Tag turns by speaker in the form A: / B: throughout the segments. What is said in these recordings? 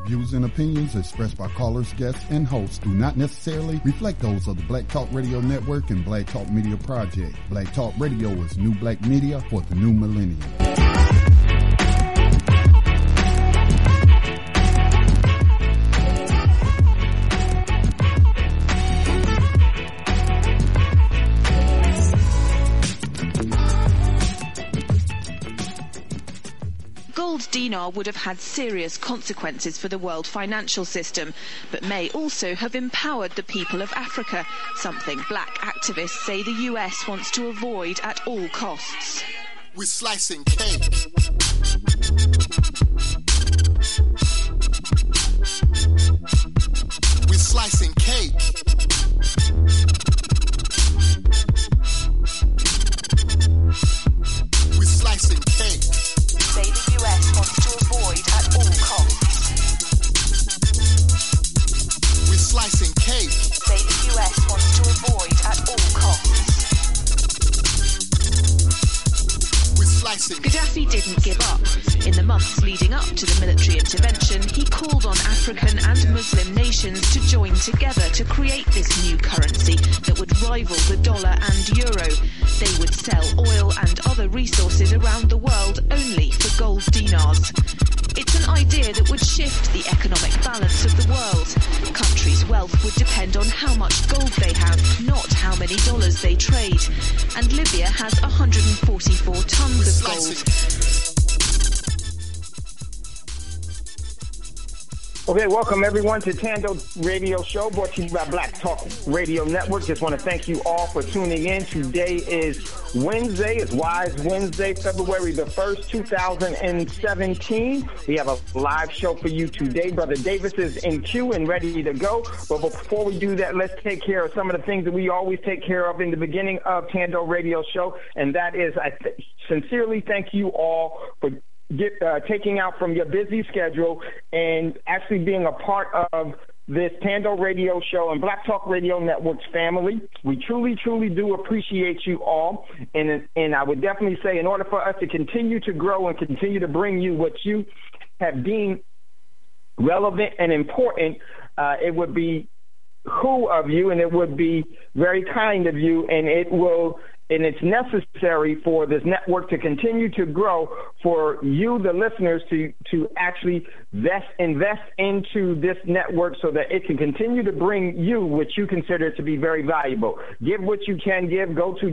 A: views and opinions expressed by callers, guests, and hosts do not necessarily reflect those of the Black Talk Radio Network and Black Talk Media Project. Black Talk Radio is new black media for the new millennium.
B: Gold dinar would have had serious consequences for the world financial system, but may also have empowered the people of Africa, something black activists say the US wants to avoid at all costs.
C: We're slicing cake. We're slicing cake. We're slicing cake.
B: Say the US wants to avoid at all costs.
C: We're slicing cake.
B: Say the US wants to avoid at all costs.
C: We're slicing.
B: Gaddafi didn't give up. In the months leading up to the military intervention, he called on African and Muslim nations to join together to create this new currency that would rival the dollar and euro. They would sell oil and other resources around the world only for gold dinars. It's an idea that would shift the economic balance of the world. Countries' wealth would depend on how much gold they have, not how many dollars they trade. And Libya has 144 tons of gold.
D: Okay, welcome everyone to Tando Radio Show, brought to you by Black Talk Radio Network. Just want to thank you all for tuning in. Today is Wednesday, it's Wise Wednesday, February the 1st, 2017. We have a live show for you today. Brother Davis is in queue and ready to go. But before we do that, let's take care of some of the things that we always take care of in the beginning of Tando Radio Show. And that is, I sincerely thank you all for taking out from your busy schedule and actually being a part of this Tando Radio Show and Black Talk Radio Network's family. We truly, truly do appreciate you all. And I would definitely say in order for us to continue to grow and continue to bring you what you have deemed relevant and important, it would be cool of you and it would be very kind of you, and it's necessary for this network to continue to grow, for you, the listeners, to actually invest into this network so that it can continue to bring you what you consider to be very valuable. Give what you can give. Go to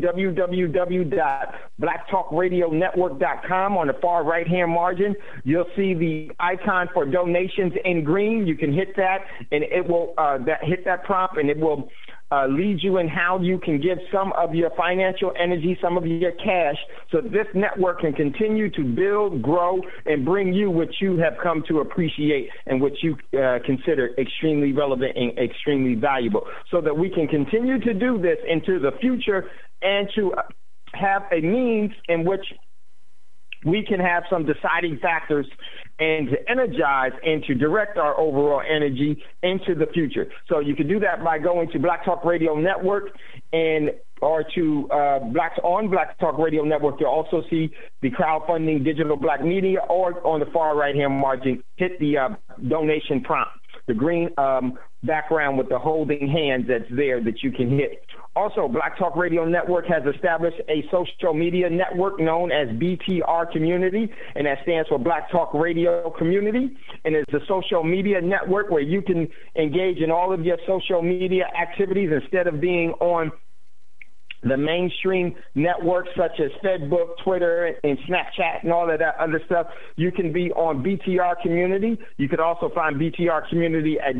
D: www.blacktalkradionetwork.com. On the far right-hand margin, you'll see the icon for donations in green. You can hit that, and it will hit that prompt, and it will lead you in how you can give some of your financial energy, some of your cash, so this network can continue to build, grow, and bring you what you have come to appreciate and what you consider extremely relevant and extremely valuable, so that we can continue to do this into the future and to have a means in which we can have some deciding factors and to energize and to direct our overall energy into the future. So you can do that by going to Black Talk Radio Network or to Black Talk Radio Network. You'll also see the crowdfunding digital black media, or on the far right-hand margin, hit the donation prompt, the green background with the holding hands that's there that you can hit. Also, Black Talk Radio Network has established a social media network known as BTR Community, and that stands for Black Talk Radio Community. And it's a social media network where you can engage in all of your social media activities instead of being on the mainstream networks such as Facebook, Twitter, and Snapchat, and all of that other stuff. You can be on BTR Community. You could also find BTR Community at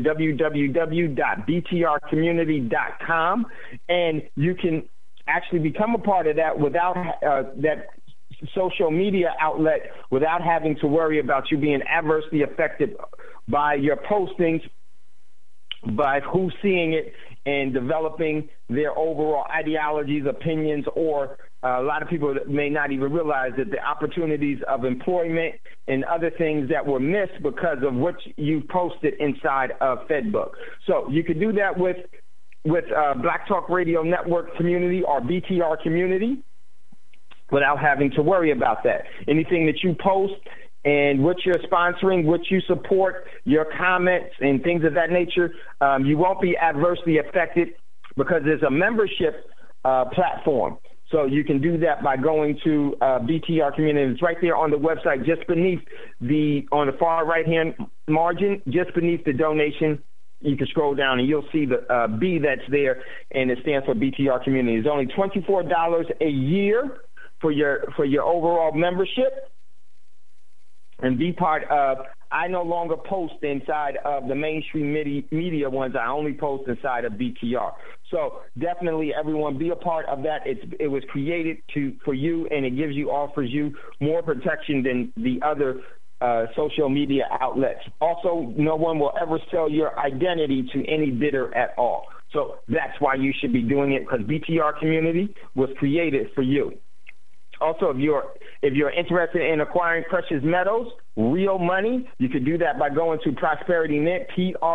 D: www.btrcommunity.com, and you can actually become a part of that without that social media outlet, without having to worry about you being adversely affected by your postings, by who's seeing it, and developing their overall ideologies, opinions, or a lot of people that may not even realize that the opportunities of employment and other things that were missed because of what you posted inside of FedBook. So you could do that with Black Talk Radio Network Community or BTR Community without having to worry about that. Anything that you post and what you're sponsoring, what you support, your comments and things of that nature, you won't be adversely affected because there's a membership platform. So you can do that by going to BTR Community. It's right there on the website, just beneath on the far right-hand margin, just beneath the donation. You can scroll down and you'll see the B that's there, and it stands for BTR Community. It's only $24 a year for your overall membership, and be part of. I no longer post inside of the mainstream media ones. I only post inside of BTR. So definitely, everyone, be a part of that. It was created for you, and it offers you more protection than the other social media outlets. Also, no one will ever sell your identity to any bidder at all. So that's why you should be doing it, because BTR Community was created for you. Also, if you're interested in acquiring precious metals, real money, you can do that by going to Prosperity Mint,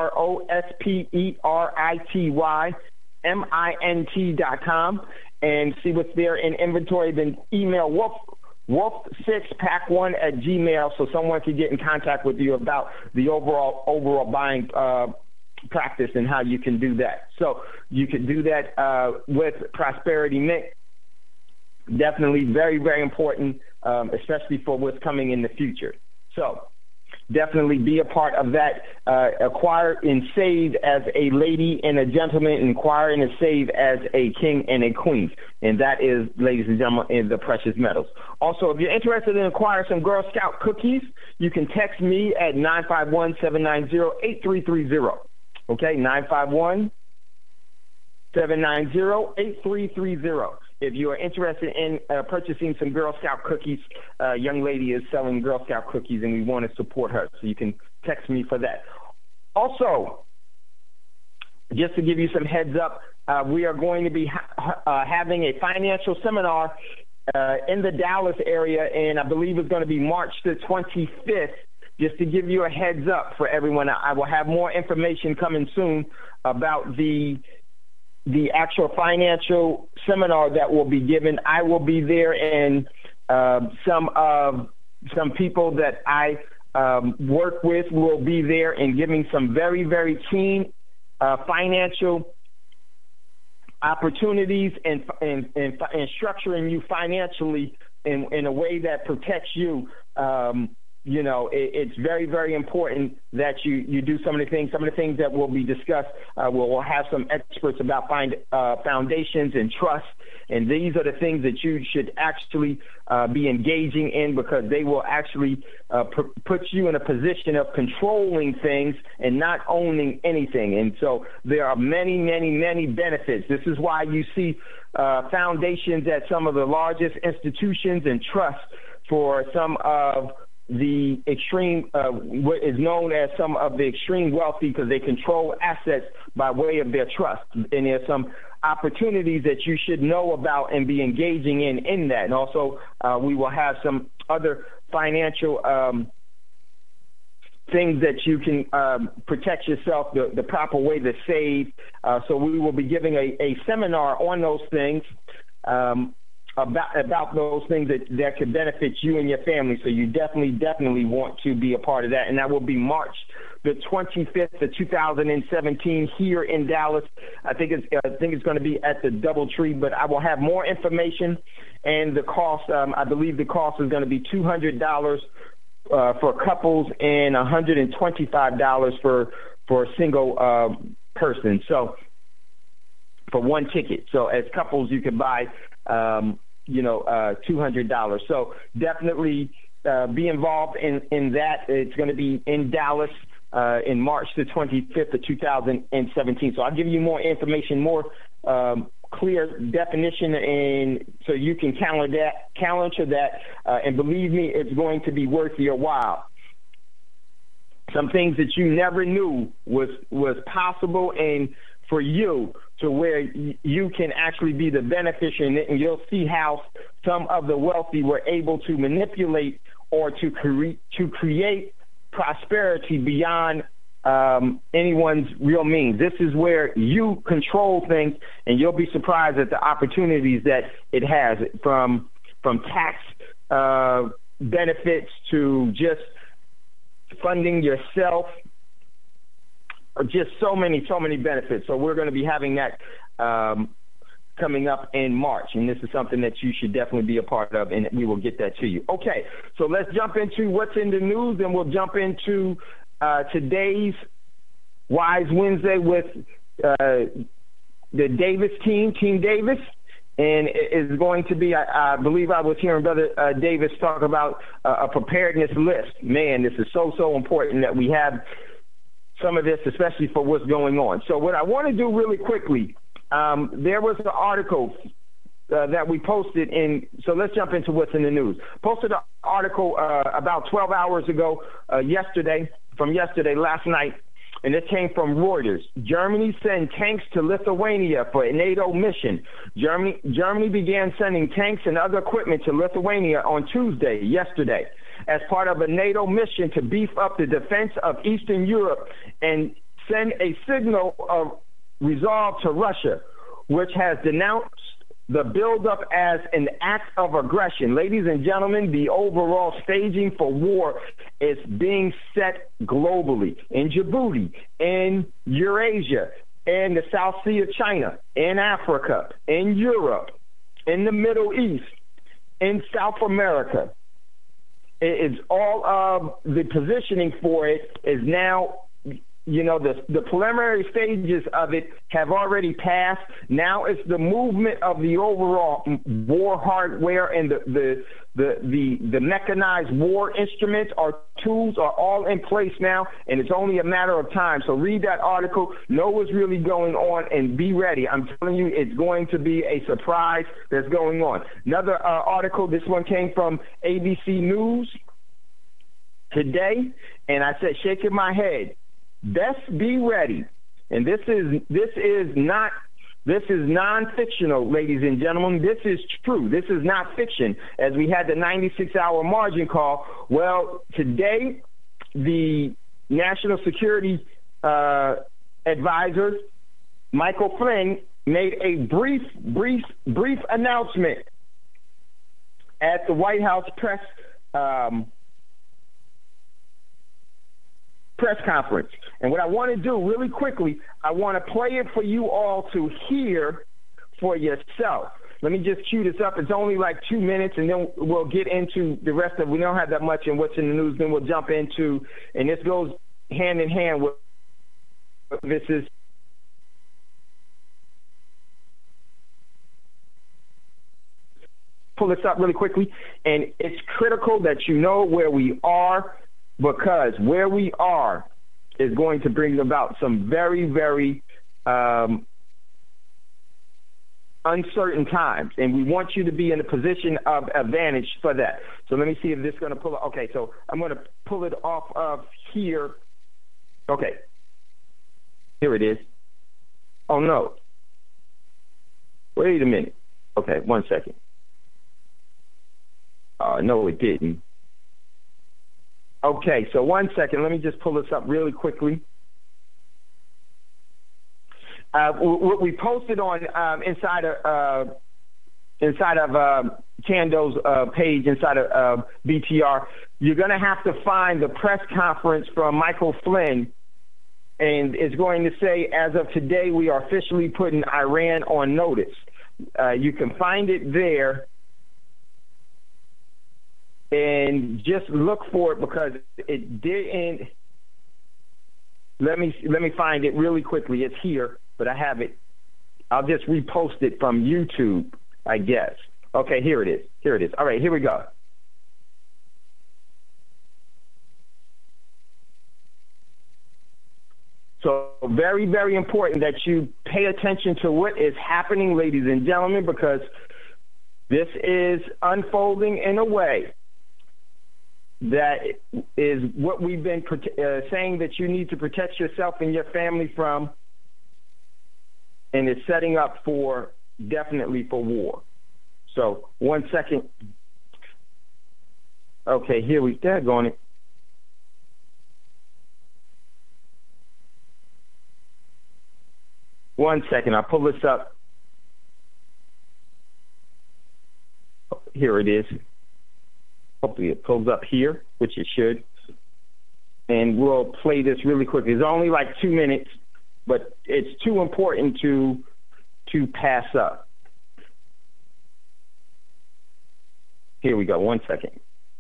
D: PROSPERITYMINT.com, and see what's there in inventory. Then email wolf6pack1@gmail so someone can get in contact with you about the overall buying practice and how you can do that. So you can do that with Prosperity Mint. Definitely very, very important, especially for what's coming in the future. So definitely be a part of that. Acquire and save as a lady and a gentleman, and acquire and save as a king and a queen. And that is, ladies and gentlemen, in the precious metals. Also, if you're interested in acquiring some Girl Scout cookies, you can text me at 951-790-8330. Okay, 951-790-8330. If you are interested in purchasing some Girl Scout cookies, a young lady is selling Girl Scout cookies, and we want to support her, so you can text me for that. Also, just to give you some heads up, we are going to be having a financial seminar in the Dallas area, and I believe it's going to be March the 25th. Just to give you a heads up for everyone, I will have more information coming soon about the actual financial seminar that will be given. I will be there, and some people that I work with will be there and giving some very, very keen financial opportunities and structuring you financially in a way that protects you. It's very, very important that you do some of the things that will be discussed. We'll have some experts about foundations and trust, and these are the things that you should actually be engaging in, because they will actually put you in a position of controlling things and not owning anything. And so there are many, many, many benefits. This is why you see foundations at some of the largest institutions and trusts for some of the extreme, what is known as some of the extreme wealthy, because they control assets by way of their trust. And there's some opportunities that you should know about and be engaging in that. And also, we will have some other financial things that you can protect yourself, the proper way to save. So we will be giving a seminar on those things, about those things that could benefit you and your family. So you definitely want to be a part of that. And that will be March the 25th of 2017 here in Dallas. I think it's going to be at the DoubleTree, but I will have more information, and the cost, I believe the cost is going to be $200 for couples and $125 for a single person. So for one ticket. So as couples, you can buy $200. So definitely be involved in that. It's going to be in Dallas in March the 25th of 2017. So I'll give you more information, more clear definition, and so you can calendar that. And believe me, it's going to be worth your while. Some things that you never knew was possible, and for you, to where you can actually be the beneficiary, and you'll see how some of the wealthy were able to manipulate or to create prosperity beyond anyone's real means. This is where you control things, and you'll be surprised at the opportunities that it has, from tax benefits to just funding yourself, or just so many benefits. So we're going to be having that coming up in March, and this is something that you should definitely be a part of, and we will get that to you. Okay, so let's jump into what's in the news, and we'll jump into today's Wise Wednesday with the Davis team, Team Davis, and it is going to be, I believe I was hearing Brother Davis talk about a preparedness list. Man, this is so important that we have some of this, especially for what's going on. So what I want to do really quickly, there was an article that we posted in, so let's jump into what's in the news. Posted an article about 12 hours ago, last night, and it came from Reuters. Germany sent tanks to Lithuania for a NATO mission. Germany began sending tanks and other equipment to Lithuania on yesterday, as part of a NATO mission to beef up the defense of Eastern Europe and send a signal of resolve to Russia, which has denounced the buildup as an act of aggression. Ladies and gentlemen, the overall staging for war is being set globally in Djibouti, in Eurasia, in the South Sea of China, in Africa, in Europe, in the Middle East, in South America. It's all of the positioning for it is now, the preliminary stages of it have already passed. Now it's the movement of the overall war hardware and the mechanized war instruments or tools are all in place now, and it's only a matter of time. So read that article, know what's really going on, and be ready. I'm telling you, it's going to be a surprise that's going on. Another article, this one came from ABC News today, and I said, shaking my head, best be ready. And this is non-fictional, ladies and gentlemen. This is true. This is not fiction. As we had the 96-hour margin call, well, today the National Security Advisor, Michael Flynn, made a brief announcement at the White House press conference. And what I want to do really quickly, I want to play it for you all to hear for yourself. Let me just cue this up. It's only like 2 minutes, and then we'll get into the rest of it. We don't have that much in what's in the news. Then we'll jump into, and this goes hand in hand with this is. Pull this up really quickly, and it's critical that you know where we are, because where we are is going to bring about some very, very uncertain times, and we want you to be in a position of advantage for that. So let me see if this is going to pull it. Okay, so I'm going to pull it off of here. Okay, here it is. Oh, no. Wait a minute. Okay, 1 second. No, it didn't. Okay, so 1 second. Let me just pull this up really quickly. What we posted on inside of Chando's page inside of BTR, you're going to have to find the press conference from Michael Flynn, and it's going to say, as of today, we are officially putting Iran on notice. You can find it there. And just look for it, because it didn't. Let me find it really quickly. It's here, but I have it. I'll just repost it from YouTube, I guess. Okay, here it is. Here it is. All right, here we go. So very, very important that you pay attention to what is happening, ladies and gentlemen, because this is unfolding in a way that is what we've been saying that you need to protect yourself and your family from, and it's setting up for, definitely for war. So 1 second. Okay, here we daggone it. One second, I'll pull this up. Here it is. Hopefully it pulls up here, which it should. And we'll play this really quickly. It's only like 2 minutes, but it's too important to pass up. Here we go. 1 second.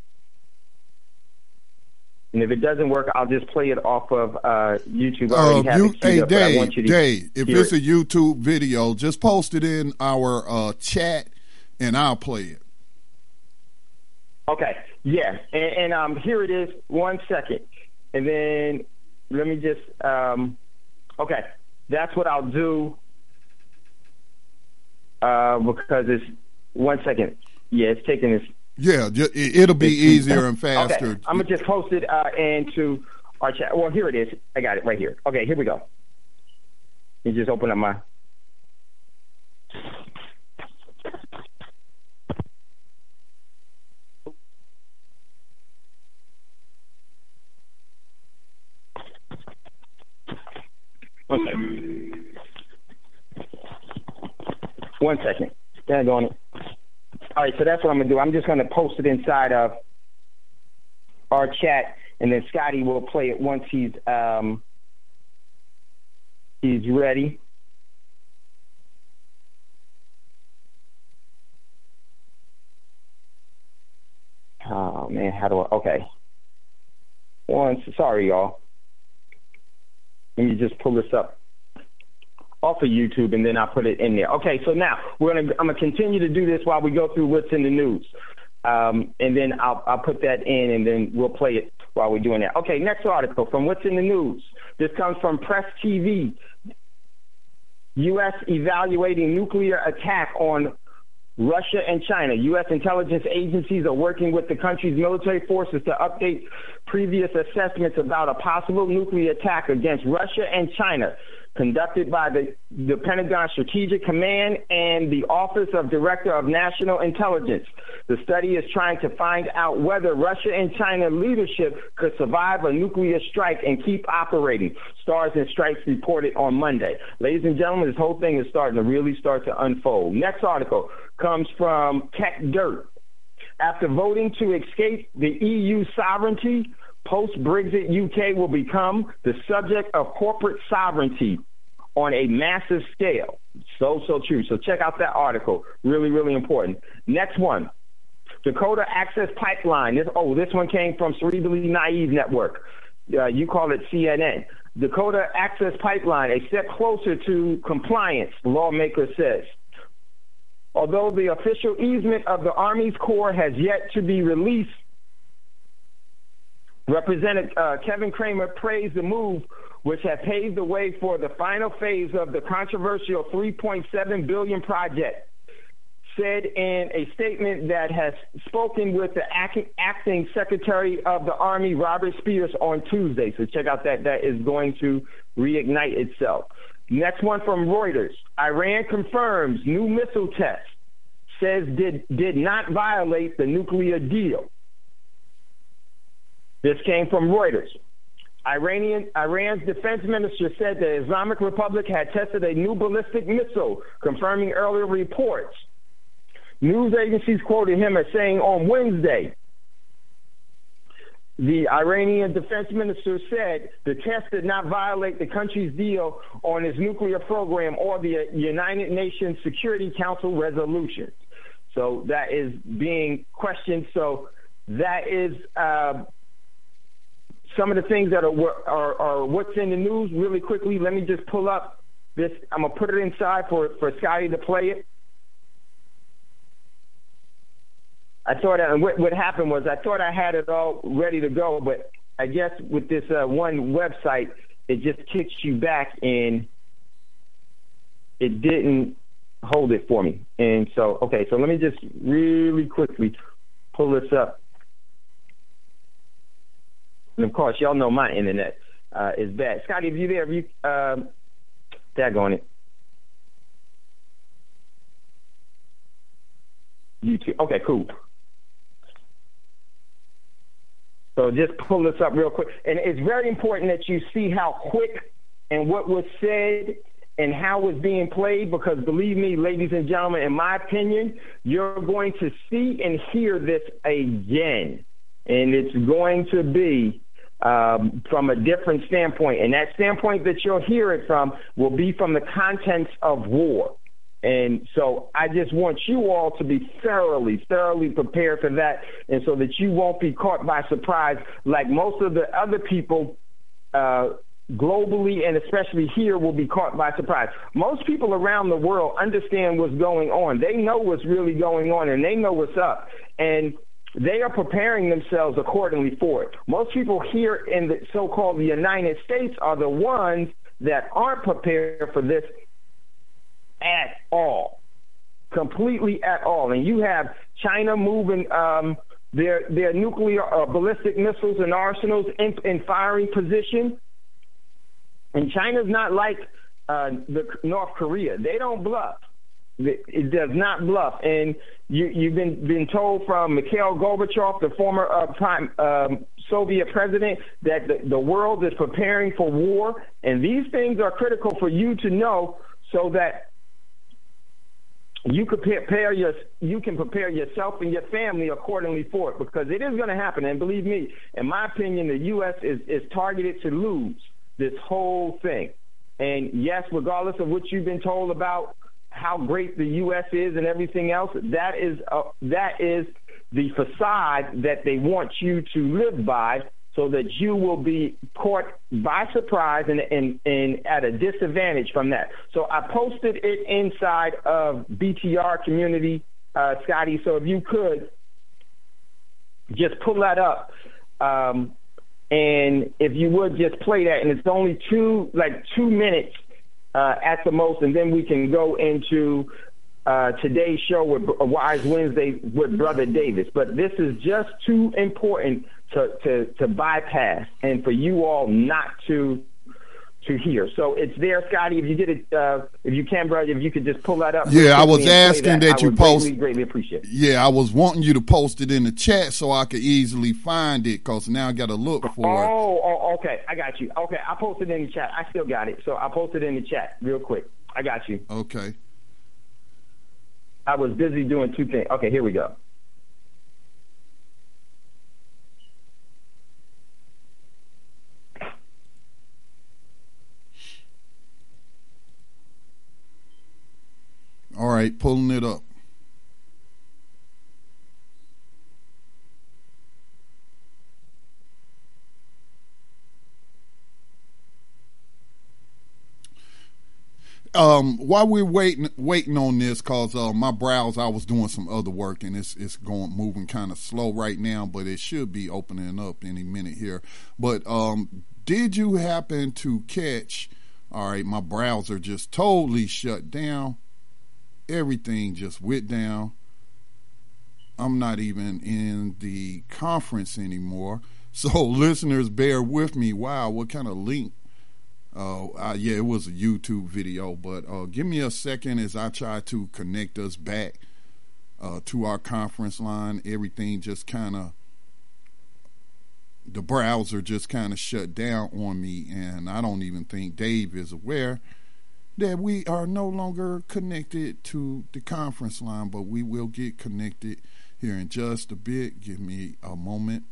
D: And if it doesn't work, I'll just play it off of YouTube. I already have it queued up, but I want you to
A: Dave, if
D: hear
A: it's a YouTube video, just post it in our chat, and I'll play it.
D: Okay, yeah, and here it is. 1 second, and then let me just. Okay, that's what I'll do because it's 1 second. Yeah, it's taking this.
A: Yeah, it'll be easier and faster.
D: Okay, I'm gonna just post it into our chat. Well, here it is. I got it right here. Okay, here we go. You just open up my. Okay. 1 second. Stand on it. All right, so that's what I'm going to do. I'm just going to post it inside of our chat, and then Scotty will play it once he's ready. Oh, man, how do I? Okay. Sorry, y'all. Let me just pull this up off of YouTube, and then I'll put it in there. Okay, so now I'm gonna continue to do this while we go through what's in the news, and then I'll put that in, and then we'll play it while we're doing that. Okay, next article from what's in the news. This comes from Press TV. U.S. evaluating nuclear attack on Russia and China. U.S. intelligence agencies are working with the country's military forces to update previous assessments about a possible nuclear attack against Russia and China, conducted by the Pentagon Strategic Command and the Office of Director of National Intelligence. The study is trying to find out whether Russia and China leadership could survive a nuclear strike and keep operating. Stars and Stripes reported on Monday. Ladies and gentlemen, this whole thing is starting to unfold. Next article comes from Tech Dirt. After voting to escape the EU sovereignty, post-Brexit UK will become the subject of corporate sovereignty on a massive scale. So true. So check out that article. Really, really important. Next one. Dakota Access Pipeline. This one came from Cerebrally Naive Network. You call it CNN. Dakota Access Pipeline, a step closer to compliance, lawmaker says. Although the official easement of the Army's Corps has yet to be released, Representative Kevin Cramer praised the move, which had paved the way for the final phase of the controversial $3.7 billion project, said in a statement that has spoken with the acting Secretary of the Army, Robert Spears, on Tuesday. So check out that is going to reignite itself. Next one from Reuters. Iran confirms new missile test, says did not violate the nuclear deal. This came from Reuters. Iran's defense minister said the Islamic Republic had tested a new ballistic missile, confirming earlier reports. News agencies quoted him as saying on Wednesday, the Iranian defense minister said the test did not violate the country's deal on its nuclear program or the United Nations Security Council resolution. So that is being questioned. So that is some of the things that are what's in the news. Really quickly, let me just pull up this. I'm going to put it inside for Scotty to play it. I thought what happened was I thought I had it all ready to go, but I guess with this one website, it just kicks you back and it didn't hold it for me. And so, okay, so let me just really quickly pull this up. And of course, y'all know my internet is bad. Scotty, if you're there, if you tag on it. YouTube. Okay, cool. So just pull this up real quick. And it's very important that you see how quick and what was said and how it's being played, because believe me, ladies and gentlemen, in my opinion, you're going to see and hear this again. And it's going to be from a different standpoint. And that standpoint that you'll hear it from will be from the contents of war. And so I just want you all to be thoroughly prepared for that, and so that you won't be caught by surprise like most of the other people globally and especially here will be caught by surprise. Most people around the world understand what's going on. They know what's really going on, and they know what's up. And they are preparing themselves accordingly for it. Most people here in the so-called the United States are the ones that aren't prepared for this at all, completely at all. And you have China moving their nuclear ballistic missiles and arsenals in firing position. And China's not like the North Korea. They don't bluff. It does not bluff. And you've been told from Mikhail Gorbachev, the former Soviet president, that the world is preparing for war. And these things are critical for you to know, so that you can prepare yourself and your family accordingly for it, because it is going to happen. And believe me, in my opinion, the U.S. is targeted to lose this whole thing. And yes, regardless of what you've been told about how great the U.S. is and everything else, that is the facade that they want you to live by, so that you will be caught by surprise and at a disadvantage from that. So I posted it inside of BTR community, Scotty. So if you could just pull that up, and if you would just play that, and it's only 2 minutes at the most, and then we can go into today's show with Wise Wednesday with Brother Davis. But this is just too important to bypass, and for you all not to hear. So it's there, Scotty. If you get it, if you can, brother, if you could just pull that up.
A: Yeah, I was asking that you post.
D: Greatly appreciate it.
A: Yeah, I was wanting you to post it in the chat so I could easily find it, because now I got to look for it.
D: Oh, okay. I got you. Okay, I posted it in the chat. I still got it. So I posted it in the chat real quick. I got you.
A: Okay.
D: I was busy doing 2 things. Okay, here we go.
A: All right, pulling it up. While we're waiting on this, cause my browser, I was doing some other work, and it's moving kind of slow right now, but it should be opening up any minute here. But did you happen to catch? All right, my browser just totally shut down. Everything just went down. I'm not even in the conference anymore. So listeners, bear with me. Wow, what kind of link? Yeah, it was a YouTube video, but give me a second as I try to connect us back to our conference line. Everything just kind of, the browser just kind of shut down on me, and I don't even think Dave is aware that we are no longer connected to the conference line, but we will get connected here in just a bit. Give me a moment,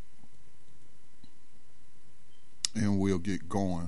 A: and we'll get going.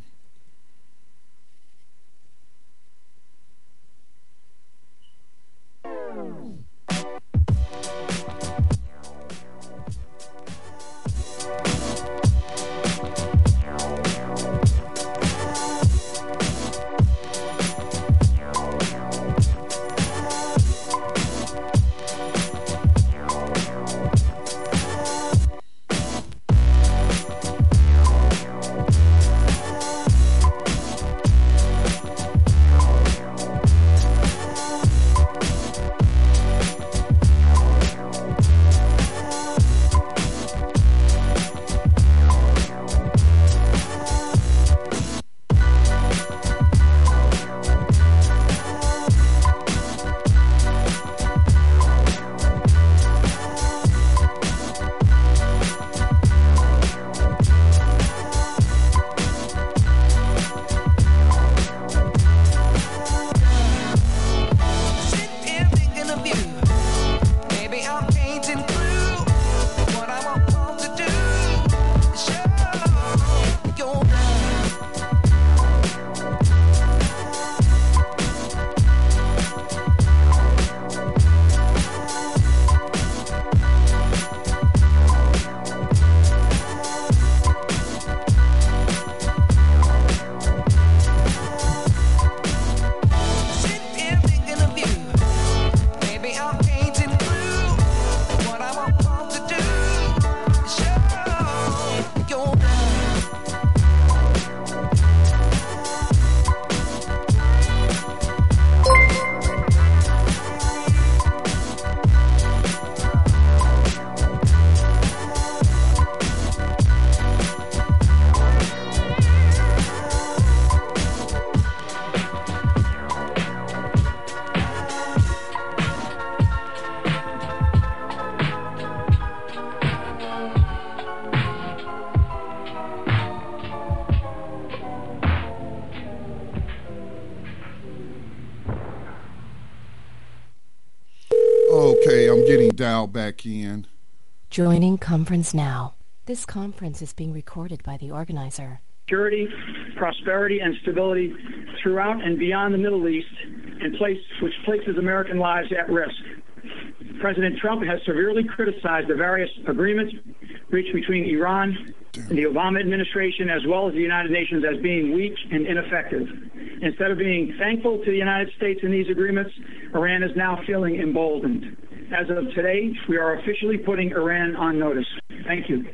A: dialed back in.
E: Joining conference now. This conference is being recorded by the organizer.
F: Security, prosperity, and stability throughout and beyond the Middle East, which places American lives at risk. President Trump has severely criticized the various agreements reached between Iran and the Obama administration, as well as the United Nations, as being weak and ineffective. Instead of being thankful to the United States in these agreements, Iran is now feeling emboldened. As of today, we are officially putting Iran on notice. Thank you.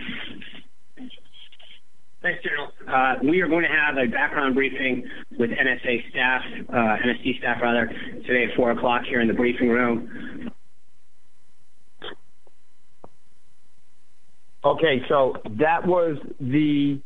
G: Thanks, General. We are going to have a background briefing with NSC staff today at 4 o'clock here in the briefing room.
D: Okay, so that was the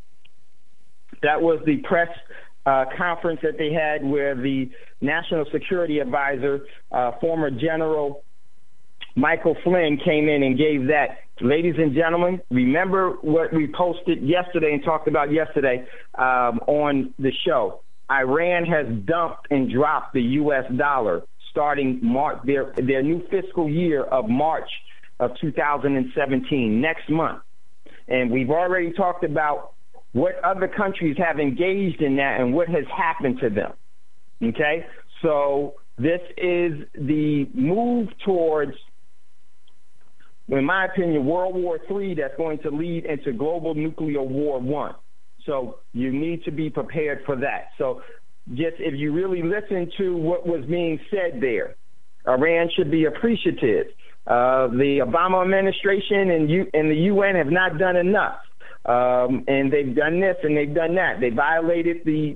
D: press conference that they had where the National Security Advisor, former General Michael Flynn, came in and gave that. Ladies and gentlemen, remember what we posted yesterday and talked about yesterday on the show. Iran has dumped and dropped the U.S. dollar starting their new fiscal year of March of 2017, next month. And we've already talked about what other countries have engaged in that and what has happened to them. Okay? So this is the move towards, in my opinion, World War III that's going to lead into global nuclear war one. So you need to be prepared for that. So just if you really listen to what was being said there, Iran should be appreciative. The Obama administration and the UN have not done enough. And they've done this and they've done that. They violated the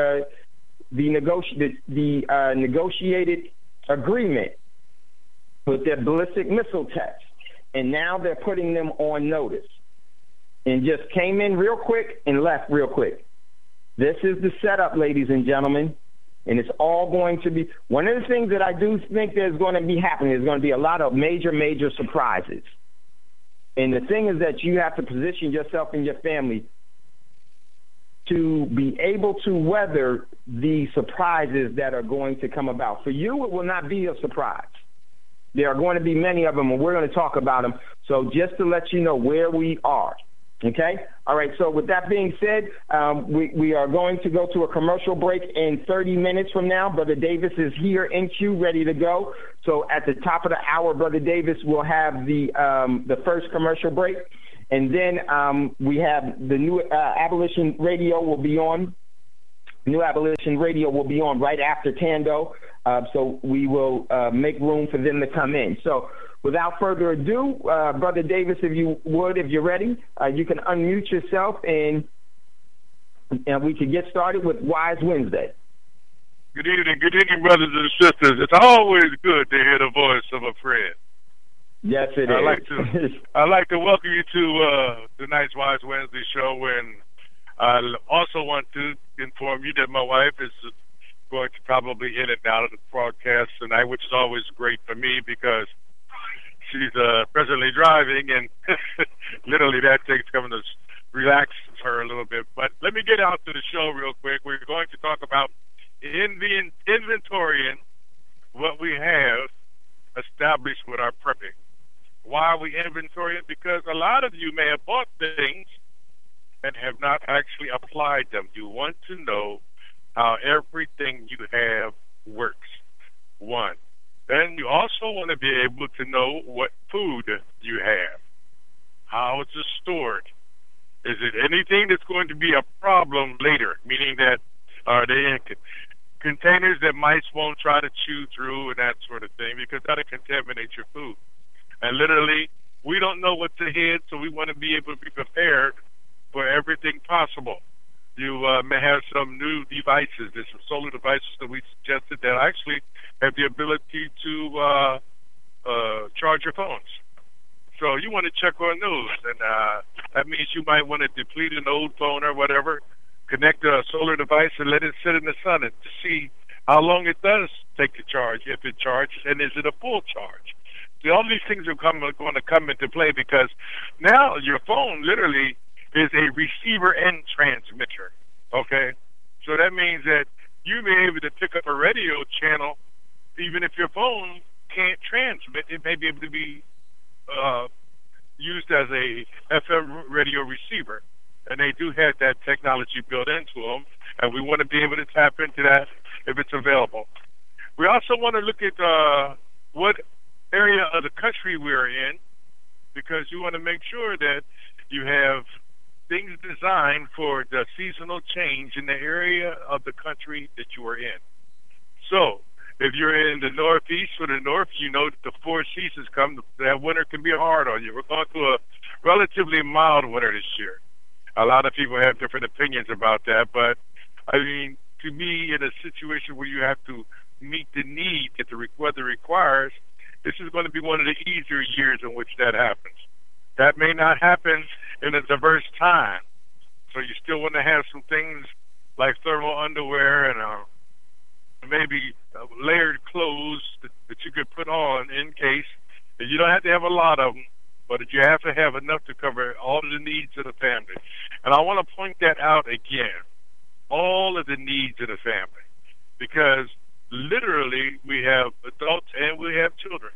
D: negotiated agreement with their ballistic missile test. And now they're putting them on notice. And just came in real quick and left real quick. This is the setup, ladies and gentlemen. And it's all going to be, one of the things that I do think there's going to be happening, there's going to be a lot of major surprises. And the thing is that you have to position yourself and your family to be able to weather the surprises that are going to come about. For you, it will not be a surprise. There are going to be many of them, and we're going to talk about them. So just to let you know where we are. Okay? All right, so with that being said, we are going to go to a commercial break in 30 minutes from now. Brother Davis is here in queue, ready to go. So at the top of the hour, Brother Davis will have the first commercial break. And then we have the new Abolition Radio will be on. New Abolition Radio will be on right after Tando. So we will make room for them to come in. So without further ado, Brother Davis, if you're ready, you can unmute yourself and we can get started with Wise Wednesday.
H: Good evening, brothers and sisters. It's always good to hear the voice of a friend.
D: Yes, it is.
H: I'd like to welcome you to tonight's Wise Wednesday show, and I also want to inform you that my wife is going to probably in and out of the broadcast tonight, which is always great for me because she's presently driving, and literally that takes coming to relax her a little bit. But let me get out to the show real quick. We're going to talk about inventorying what we have established with our prepping. Why are we inventorying? Because a lot of you may have bought things and have not actually applied them. You want to know how everything you have works. One. Then you also want to be able to know what food you have. How is it stored? Is it anything that's going to be a problem later? Meaning that are they in containers that mice won't try to chew through and that sort of thing, because that'll contaminate your food. And literally, we don't know what's ahead, so we want to be able to be prepared for everything possible. You may have some new devices. There's some solar devices that we suggested that actually have the ability to charge your phones. So you want to check on those, and that means you might want to deplete an old phone or whatever, connect a solar device and let it sit in the sun to see how long it does take to charge, if it charges, and is it a full charge. See, all these things are going to come into play because now your phone literally is a receiver and transmitter, okay? So that means that you may be able to pick up a radio channel even if your phone can't transmit, it may be able to be used as a FM radio receiver. And they do have that technology built into them, and we want to be able to tap into that if it's available. We also want to look at what area of the country we're in, because you want to make sure that you have things designed for the seasonal change in the area of the country that you are in. So, if you're in the northeast or the north, you know that the 4 seasons come. That winter can be hard on you. We're going through a relatively mild winter this year. A lot of people have different opinions about that, but I mean, to me, in a situation where you have to meet the need that the weather requires, this is going to be one of the easier years in which that happens. That may not happen in a diverse time, so you still want to have some things like thermal underwear and maybe layered clothes that you could put on in case. And you don't have to have a lot of them, but you have to have enough to cover all of the needs of the family. And I want to point that out again, all of the needs of the family, because literally we have adults and we have children.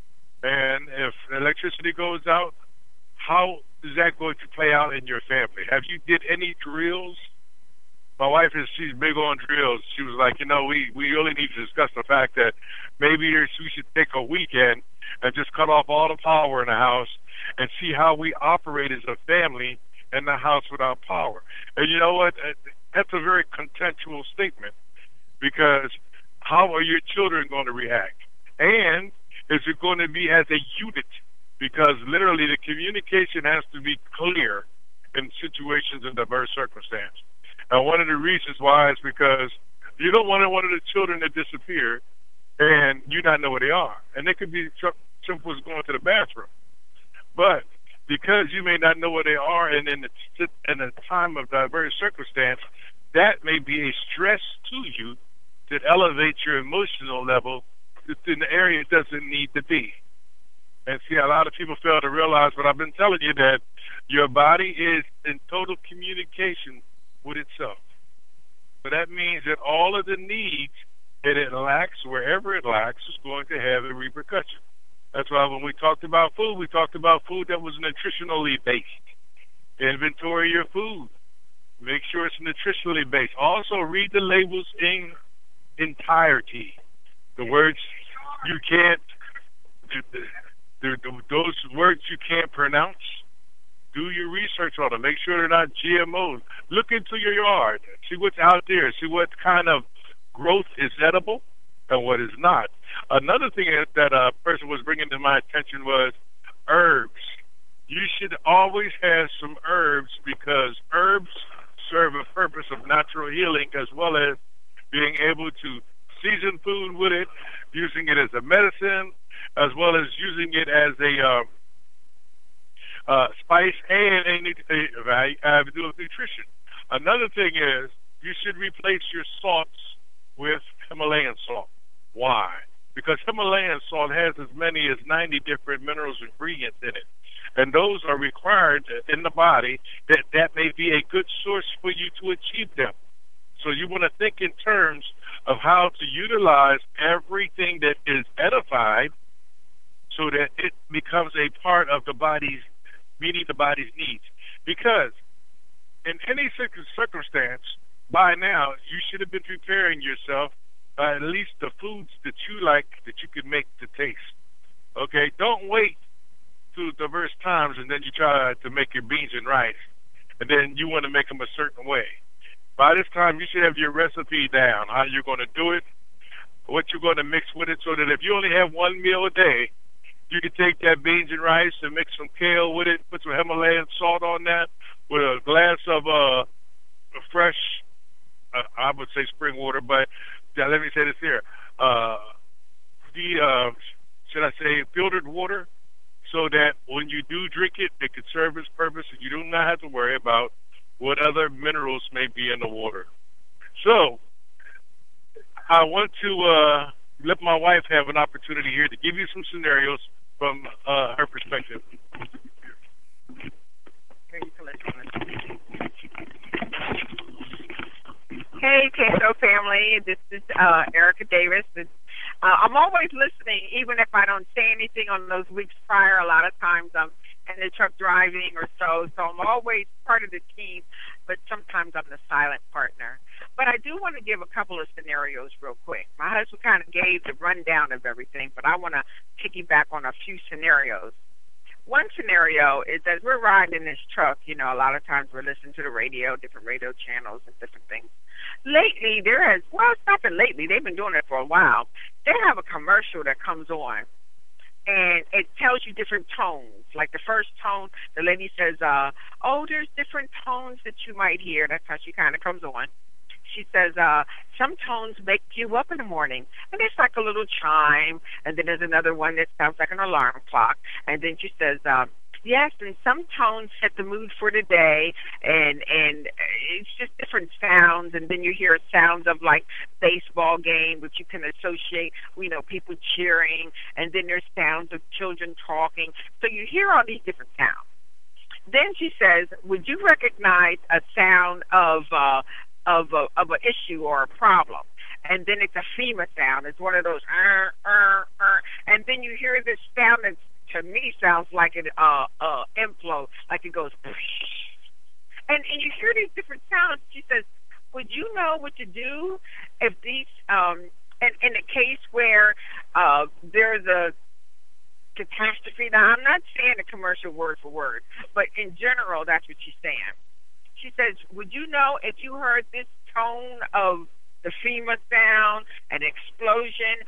H: And if electricity goes out, how is that going to play out in your family? Have you did any drills? My wife she's big on drills. She was like, we really need to discuss the fact that maybe we should take a weekend and just cut off all the power in the house and see how we operate as a family in the house without power. And you know what? That's a very contextual statement, because how are your children going to react? And is it going to be as a unit? Because literally the communication has to be clear in situations of diverse circumstance. And one of the reasons why is because you don't want one of the children to disappear and you not know where they are. And they could be simple as going to the bathroom. But because you may not know where they are, and in a time of diverse circumstance, that may be a stress to you that elevates your emotional level in the area it doesn't need to be. And see, a lot of people fail to realize what I've been telling you, that your body is in total communication with itself. So that means that all of the needs that it lacks, wherever it lacks, is going to have a repercussion. That's why when we talked about food, we talked about food that was nutritionally based. Inventory your food. Make sure it's nutritionally based. Also, read the labels in entirety. The words you can't, those words you can't pronounce, do your research on them. Make sure they're not GMOs. Look into your yard. See what's out there. See what kind of growth is edible and what is not. Another thing that a person was bringing to my attention was herbs. You should always have some herbs, because herbs serve a purpose of natural healing, as well as being able to season food with it, using it as a medicine, as well as using it as a spice and a to do with nutrition. Another thing is you should replace your salts with Himalayan salt. Why? Because Himalayan salt has as many as 90 different minerals and ingredients in it. And those are required in the body that may be a good source for you to achieve them. So you want to think in terms of how to utilize everything that is edified so that it becomes a part of the body's, meeting the body's needs. Because in any circumstance, by now, you should have been preparing yourself by at least the foods that you like, that you can make to taste. Okay? Don't wait to diverse times and then you try to make your beans and rice, and then you want to make them a certain way. By this time, you should have your recipe down, how you're going to do it, what you're going to mix with it, so that if you only have one meal a day, you can take that beans and rice and mix some kale with it, put some Himalayan salt on that, with a glass of fresh, I would say spring water, but let me say this here, should I say filtered water, so that when you do drink it, it can serve its purpose and you do not have to worry about what other minerals may be in the water. So, I want to let my wife have an opportunity here to give you some scenarios from her perspective.
I: Hey, K-Show family. This is Erica Davis. I'm always listening, even if I don't say anything on those weeks prior. A lot of times I'm in the truck driving or so I'm always part of the team, but sometimes I'm the silent partner. But I do want to give a couple of scenarios real quick. My husband kind of gave the rundown of everything, but I want to piggyback on a few scenarios. One scenario is as we're riding in this truck, a lot of times we're listening to the radio, different radio channels and different things. Lately, it's not been lately, they've been doing it for a while. They have a commercial that comes on, and it tells you different tones. Like the first tone, the lady says, there's different tones that you might hear. That's how she kind of comes on. She says, some tones make you up in the morning. And it's like a little chime. And then there's another one that sounds like an alarm clock. And then she says, yes, and some tones set the mood for the day. And it's just different sounds. And then you hear sounds of like baseball game, which you can associate, people cheering. And then there's sounds of children talking. So you hear all these different sounds. Then she says, would you recognize a sound of an issue or a problem? And then it's a FEMA sound. It's one of those and then you hear this sound that to me sounds like an implode, like it goes and you hear these different sounds. She says, would you know what to do if these in a case where there's a catastrophe? Now I'm not saying a commercial word for word, but in general that's what she's saying. She says, would you know if you heard this tone of the FEMA sound, an explosion,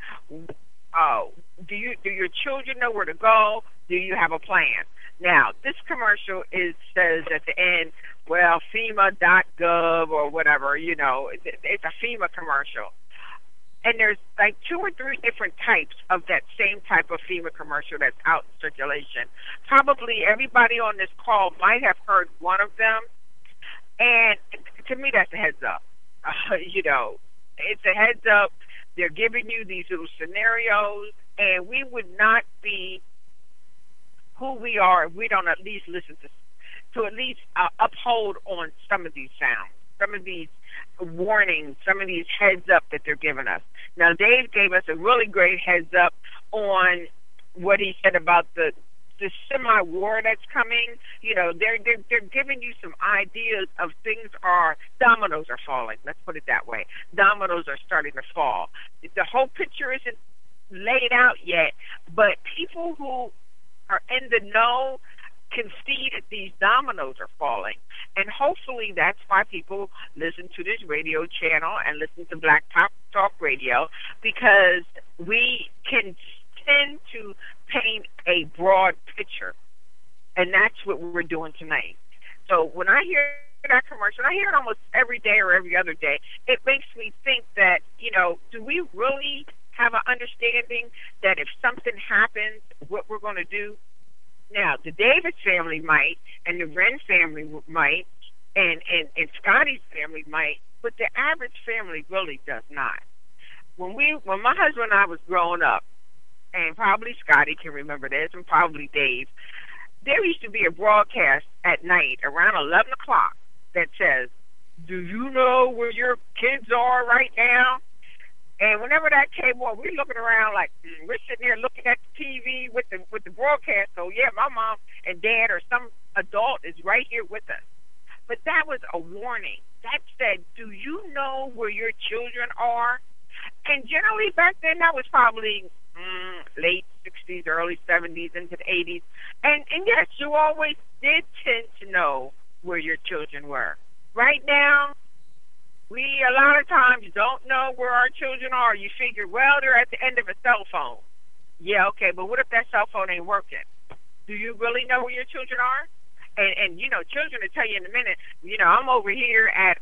I: do your children know where to go? Do you have a plan? Now, this commercial says at the end, well, FEMA.gov or whatever, it's a FEMA commercial. And there's like 2 or 3 different types of that same type of FEMA commercial that's out in circulation. Probably everybody on this call might have heard one of them. And to me, that's a heads up. It's a heads up. They're giving you these little scenarios, and we would not be who we are if we don't at least listen to at least uphold on some of these sounds, some of these warnings, some of these heads up that they're giving us. Now, Dave gave us a really great heads up on what he said about the semi-war that's coming. They're giving you some ideas of dominoes are falling. Let's put it that way. Dominoes are starting to fall. The whole picture isn't laid out yet, but people who are in the know can see that these dominoes are falling. And hopefully that's why people listen to this radio channel and listen to Black Talk Radio, because we can tend to paint a broad picture, and that's what we're doing tonight. So when I hear that commercial, I hear it almost every day or every other day, it makes me think that, do we really have an understanding that if something happens, what we're going to do? Now, the Davis family might, and the Wren family might, and Scotty's family might, but the average family really does not. When my husband and I was growing up, and probably Scotty can remember this, and probably Dave, there used to be a broadcast at night around 11 o'clock that says, do you know where your kids are right now? And whenever that came on, we're looking around like, we're sitting here looking at the TV with the broadcast. So, yeah, my mom and dad or some adult is right here with us. But that was a warning. That said, do you know where your children are? And generally back then, that was probably late 60s, early 70s, into the 80s. And yes, you always did tend to know where your children were. Right now, we a lot of times don't know where our children are. You figure, well, they're at the end of a cell phone. Yeah, okay, but what if that cell phone ain't working? Do you really know where your children are? And children will tell you in a minute, I'm over here at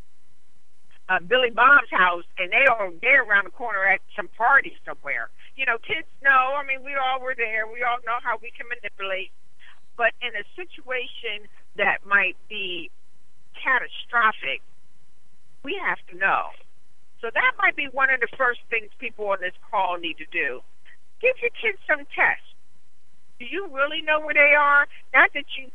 I: Billy Bob's house, and they're around the corner at some party somewhere. Kids know. I mean, we all were there. We all know how we can manipulate. But in a situation that might be catastrophic, we have to know. So that might be one of the first things people on this call need to do. Give your kids some tests. Do you really know where they are? Not that you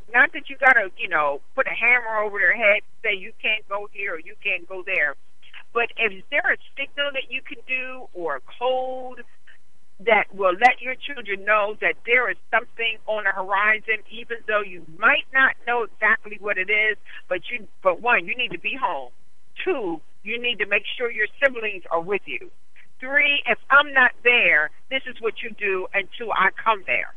I: gotta, put a hammer over their head and say you can't go here or you can't go there. But is there a signal that you can do or a code that will let your children know that there is something on the horizon, even though you might not know exactly what it is, but one, you need to be home. Two, you need to make sure your siblings are with you. Three, if I'm not there, this is what you do until I come there.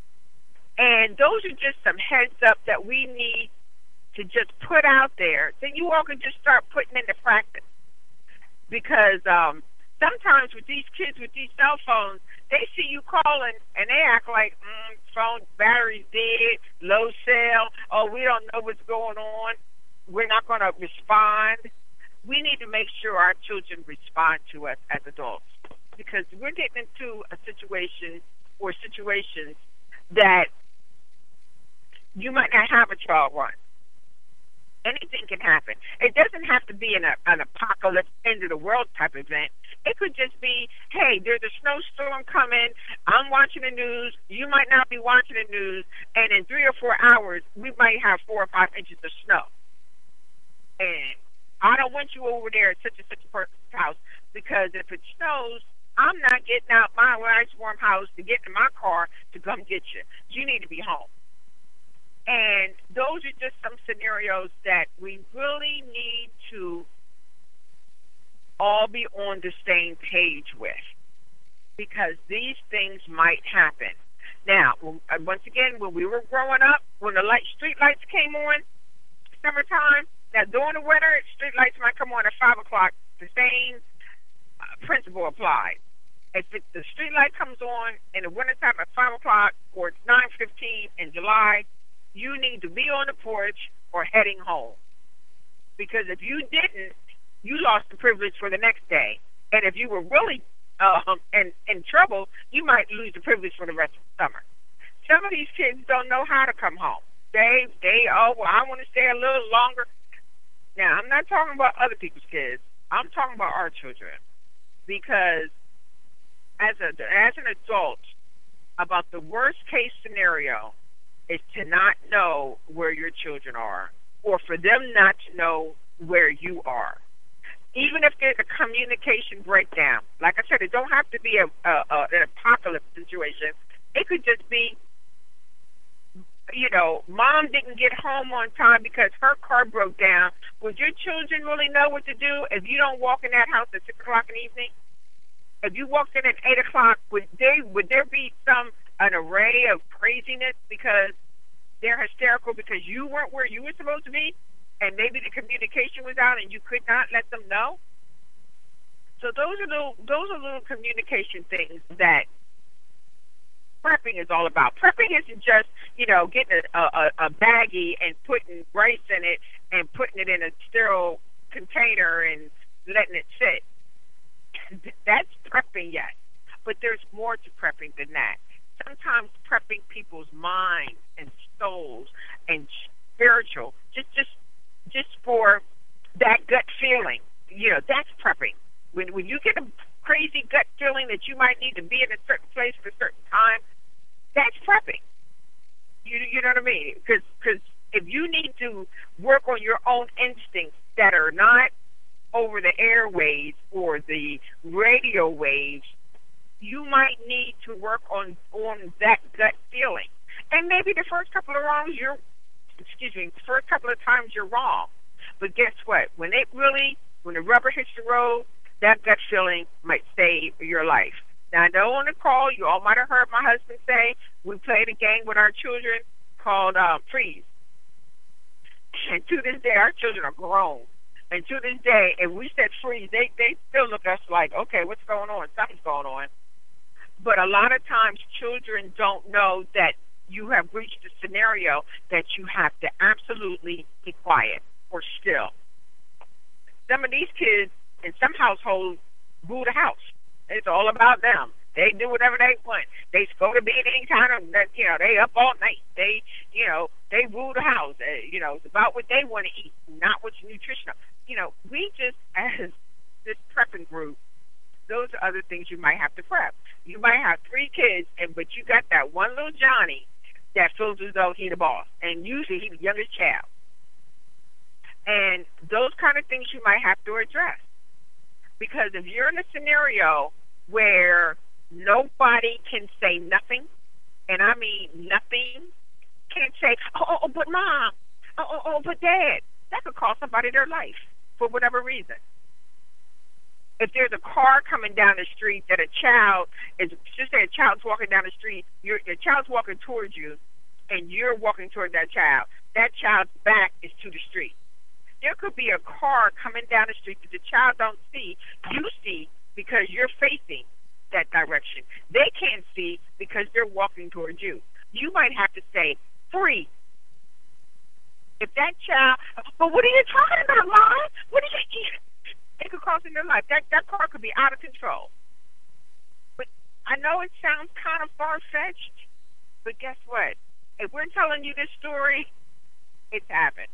I: And those are just some heads up that we need to just put out there. Then you all can just start putting into practice. Because sometimes with these kids with these cell phones, they see you calling and they act like phone battery's dead, low cell. Oh, we don't know what's going on. We're not going to respond. We need to make sure our children respond to us as adults, because we're getting into a situation or situations that you might not have a child run. Anything can happen. It doesn't have to be an apocalypse, end of the world type event. It could just be, hey, there's a snowstorm coming. I'm watching the news. You might not be watching the news. And in 3 or 4 hours, we might have 4 or 5 inches of snow. And I don't want you over there at such and such a person's house, because if it snows, I'm not getting out my nice warm house to get in my car to come get you. You need to be home. And those are just some scenarios that we really need to all be on the same page with, because these things might happen. Now, once again, when we were growing up, when the street lights came on, summertime, now during the winter, street lights might come on at 5 o'clock. The same principle applies. If the street light comes on in the wintertime at 5 o'clock or 9:15 in July, you need to be on the porch or heading home. Because if you didn't, you lost the privilege for the next day. And if you were really in trouble, you might lose the privilege for the rest of the summer. Some of these kids don't know how to come home. I want to stay a little longer. Now, I'm not talking about other people's kids. I'm talking about our children. Because as an adult, about the worst case scenario is to not know where your children are, or for them not to know where you are. Even if there's a communication breakdown, like I said, it don't have to be an apocalypse situation. It could just be, mom didn't get home on time because her car broke down. Would your children really know what to do if you don't walk in that house at 6 o'clock in the evening? If you walked in at 8 o'clock, would there be an array of craziness because they're hysterical because you weren't where you were supposed to be, and maybe the communication was out and you could not let them know? So those are little communication things that prepping is all about. Prepping isn't just, getting a baggie and putting rice in it and putting it in a sterile container and letting it sit. That's prepping, yes. But there's more to prepping than that. Sometimes prepping people's minds and souls and spiritual, just for that gut feeling, that's prepping. When you get a crazy gut feeling that you might need to be in a certain place for a certain time, that's prepping. You know what I mean? Because if you need to work on your own instincts that are not over the airwaves or the radio waves, you might need to work on that gut feeling. And maybe the first couple of times you're wrong. But guess what? When the rubber hits the road, that gut feeling might save your life. Now, I know on the call, you all might have heard my husband say, we played a game with our children called Freeze. And to this day, our children are grown. And to this day, if we said freeze, they still look at us like, okay, what's going on? Something's going on. But a lot of times children don't know that you have reached a scenario that you have to absolutely be quiet or still. Some of these kids in some households rule the house. It's all about them. They do whatever they want. They go to bed any time. They up all night. They rule the house. It's about what they want to eat, not what's nutritional. We just, as this prepping group, those are other things you might have to prep. You might have 3 kids, but you got that one little Johnny that feels as though he's the boss, and usually he's the youngest child. And those kind of things you might have to address. Because if you're in a scenario where nobody can say nothing, and I mean nothing, can't say, oh, but mom, oh, but dad, that could cost somebody their life for whatever reason. If there's a car coming down the street that a child is, just say a child's walking down the street, the child's walking towards you, and you're walking toward that child's back is to the street. There could be a car coming down the street that the child don't see, you see, because you're facing that direction. They can't see because they're walking towards you. You might have to say, free. If that child, but what are you talking about, Mom? What are you? It could cost them their life. That car could be out of control. But I know it sounds kind of far-fetched, but guess what? If we're telling you this story, it's happened.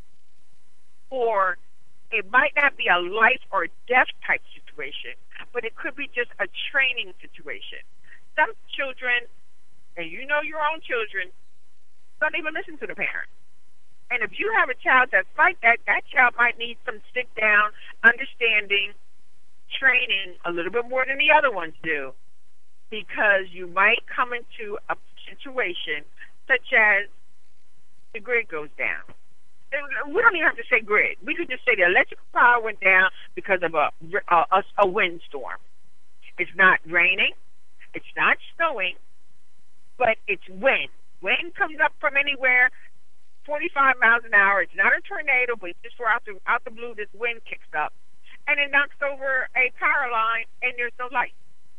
I: Or it might not be a life or death type situation, but it could be just a training situation. Some children, and you know your own children, don't even listen to the parent. And if you have a child that's like that, that child might need some sit-down, understanding, training a little bit more than the other ones do, because you might come into a situation such as the grid goes down. We don't even have to say grid. We could just say the electrical power went down because of a windstorm. It's not raining. It's not snowing, but it's wind. Wind comes up from anywhere, 45 miles an hour. It's not a tornado, but just for out the blue, this wind kicks up, and it knocks over a power line, and there's no light.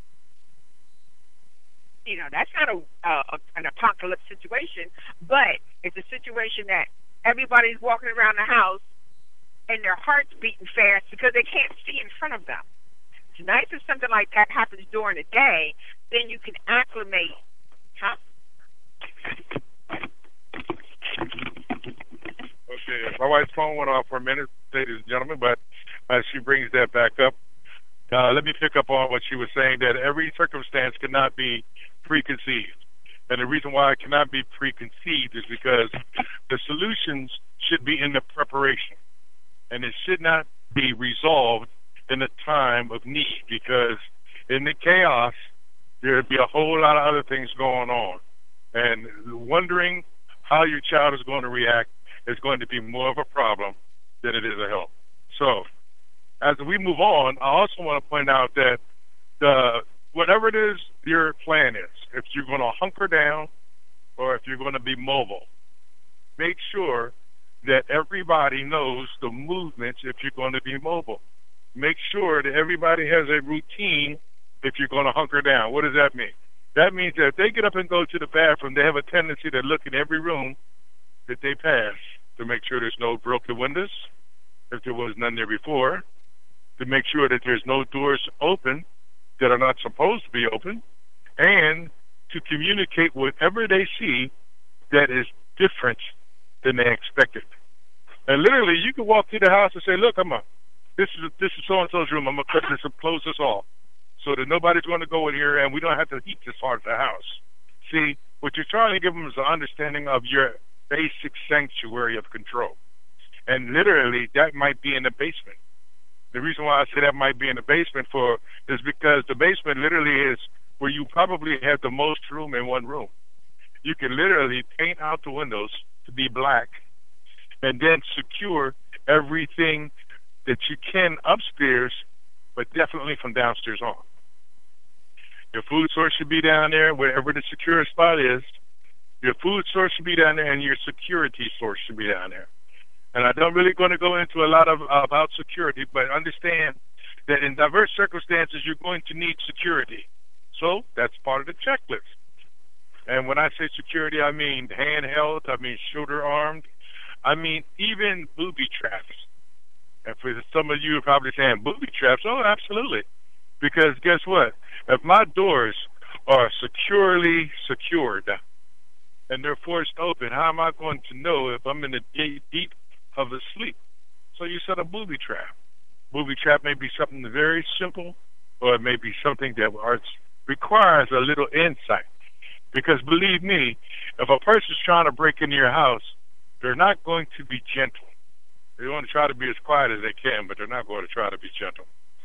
I: You know, that's not an apocalypse situation, but it's a situation that everybody's walking around the house, and their heart's beating fast because they can't see in front of them. It's nice if something like that happens during the day, then you can acclimate. Huh?
H: Okay, my wife's phone went off for a minute, ladies and gentlemen, but she brings that back up. Let me pick up on what she was saying, that every circumstance cannot be preconceived. And the reason why it cannot be preconceived is because the solutions should be in the preparation. And it should not be resolved in a time of need, because in the chaos, there'd be a whole lot of other things going on. And wondering how your child is going to react is going to be more of a problem than it is a help. So, as we move on, I also want to point out that whatever it is your plan is, if you're going to hunker down or if you're going to be mobile, make sure that everybody knows the movements if you're going to be mobile. Make sure that everybody has a routine if you're going to hunker down. What does that mean? That means that if they get up and go to the bathroom, they have a tendency to look in every room that they pass to make sure there's no broken windows, if there was none there before, to make sure that there's no doors open that are not supposed to be open, and to communicate whatever they see that is different than they expected. And literally, you can walk through the house and say, look, this is so-and-so's room. I'm going to cut this and close this off so that nobody's going to go in here and we don't have to heat this part of the house. See, what you're trying to give them is an understanding of your basic sanctuary of control. And literally, that might be in the basement. The reason why I say that might be in the basement is because the basement literally is where you probably have the most room in one room. You can literally paint out the windows to be black and then secure everything that you can upstairs, but definitely from downstairs on. Your food source should be down there, wherever the secure spot is. Your food source should be down there, and your security source should be down there. And I don't really going to go into a lot about security, but understand that in diverse circumstances, you're going to need security. So that's part of the checklist. And when I say security, I mean handheld, I mean shoulder-armed, I mean even booby traps. And for some of you are probably saying, booby traps? Oh, absolutely. Because guess what? If my doors are securely secured and they're forced open, how am I going to know if I'm in the deep of a sleep? So you set a booby trap. Booby trap may be something very simple, or it may be something that requires a little insight. Because believe me, if a person's trying to break into your house, they're not going to be gentle. They want to try to be as quiet as they can, but they're not going to try to be gentle.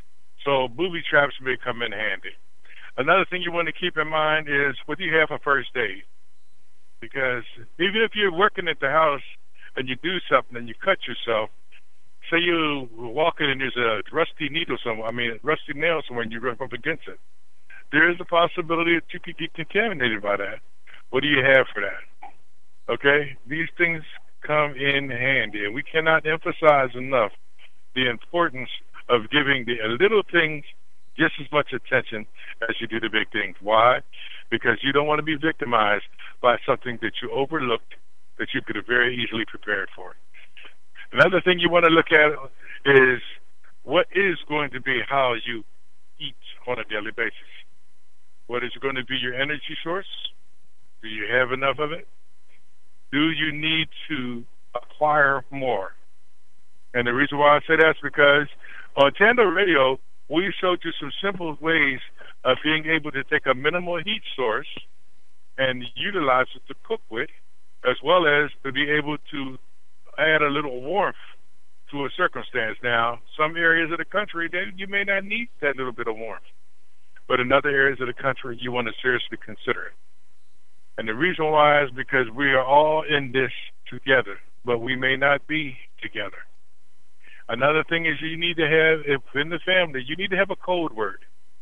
H: So booby traps may come in handy. Another thing you want to keep in mind is what do you have for first aid? Because even if you're working at the house and you do something and you cut yourself, say you walk in and there's a rusty needle somewhere, rusty nail somewhere, and you rub up against it, there is a possibility that you could get contaminated by that. What do you have for that? Okay? These things come in handy, and we cannot emphasize enough the importance of giving the little things just as much attention as you do the big things. Why? Because you don't want to be victimized by something that you overlooked that you could have very easily prepared for. Another thing you want to look at is what is going to be how you eat on a daily basis. What is going to be your energy source? Do you have enough of it? Do you need to acquire more? And the reason why I say that is because on Tando Radio, we showed you some simple ways of being able to take a minimal heat source and utilize it to cook with, as well as to be able to add a little warmth to a circumstance. Now, some areas of the country, you may not need that little bit of warmth. But in other areas of the country, you want to seriously consider it. And the reason why is because we are all in this together, but we may not be together. Another thing is you need to have, if in the family, you need to have a code word.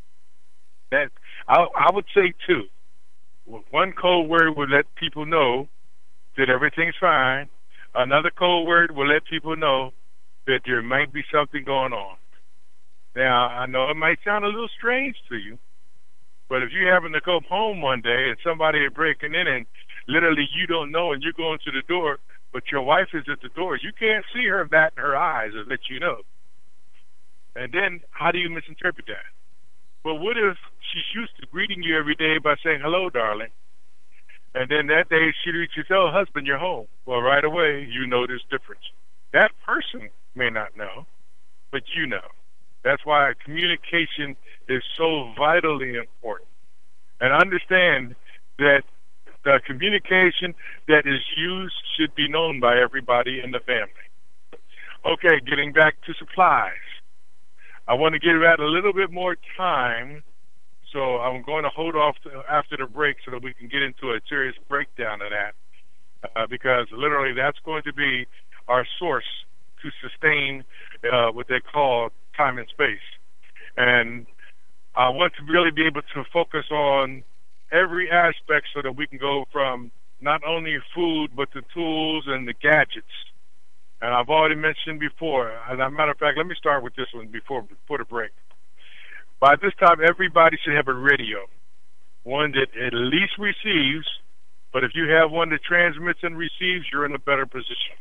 H: That I would say two. One code word will let people know that everything's fine. Another code word will let people know that there might be something going on. Now, I know it might sound a little strange to you, but if you happen to go home one day and somebody is breaking in and literally you don't know and you're going to the door, but your wife is at the door, you can't see her bat in her eyes or let you know. And then how do you misinterpret that? Well, what if she's used to greeting you every day by saying, hello, darling, and then that day she reaches you, oh, husband, you're home. Well, right away, you know there's difference. That person may not know, but you know. That's why communication is so vitally important. And understand that the communication that is used should be known by everybody in the family. Okay, getting back to supplies. I want to give that a little bit more time, so I'm going to hold off after the break so that we can get into a serious breakdown of that, because literally that's going to be our source to sustain what they call time and space. And I want to really be able to focus on every aspect so that we can go from not only food but the tools and the gadgets. And I've already mentioned before, as a matter of fact, let me start with this one before the break. By this time, everybody should have a radio, one that at least receives, but if you have one that transmits and receives, you're in a better position.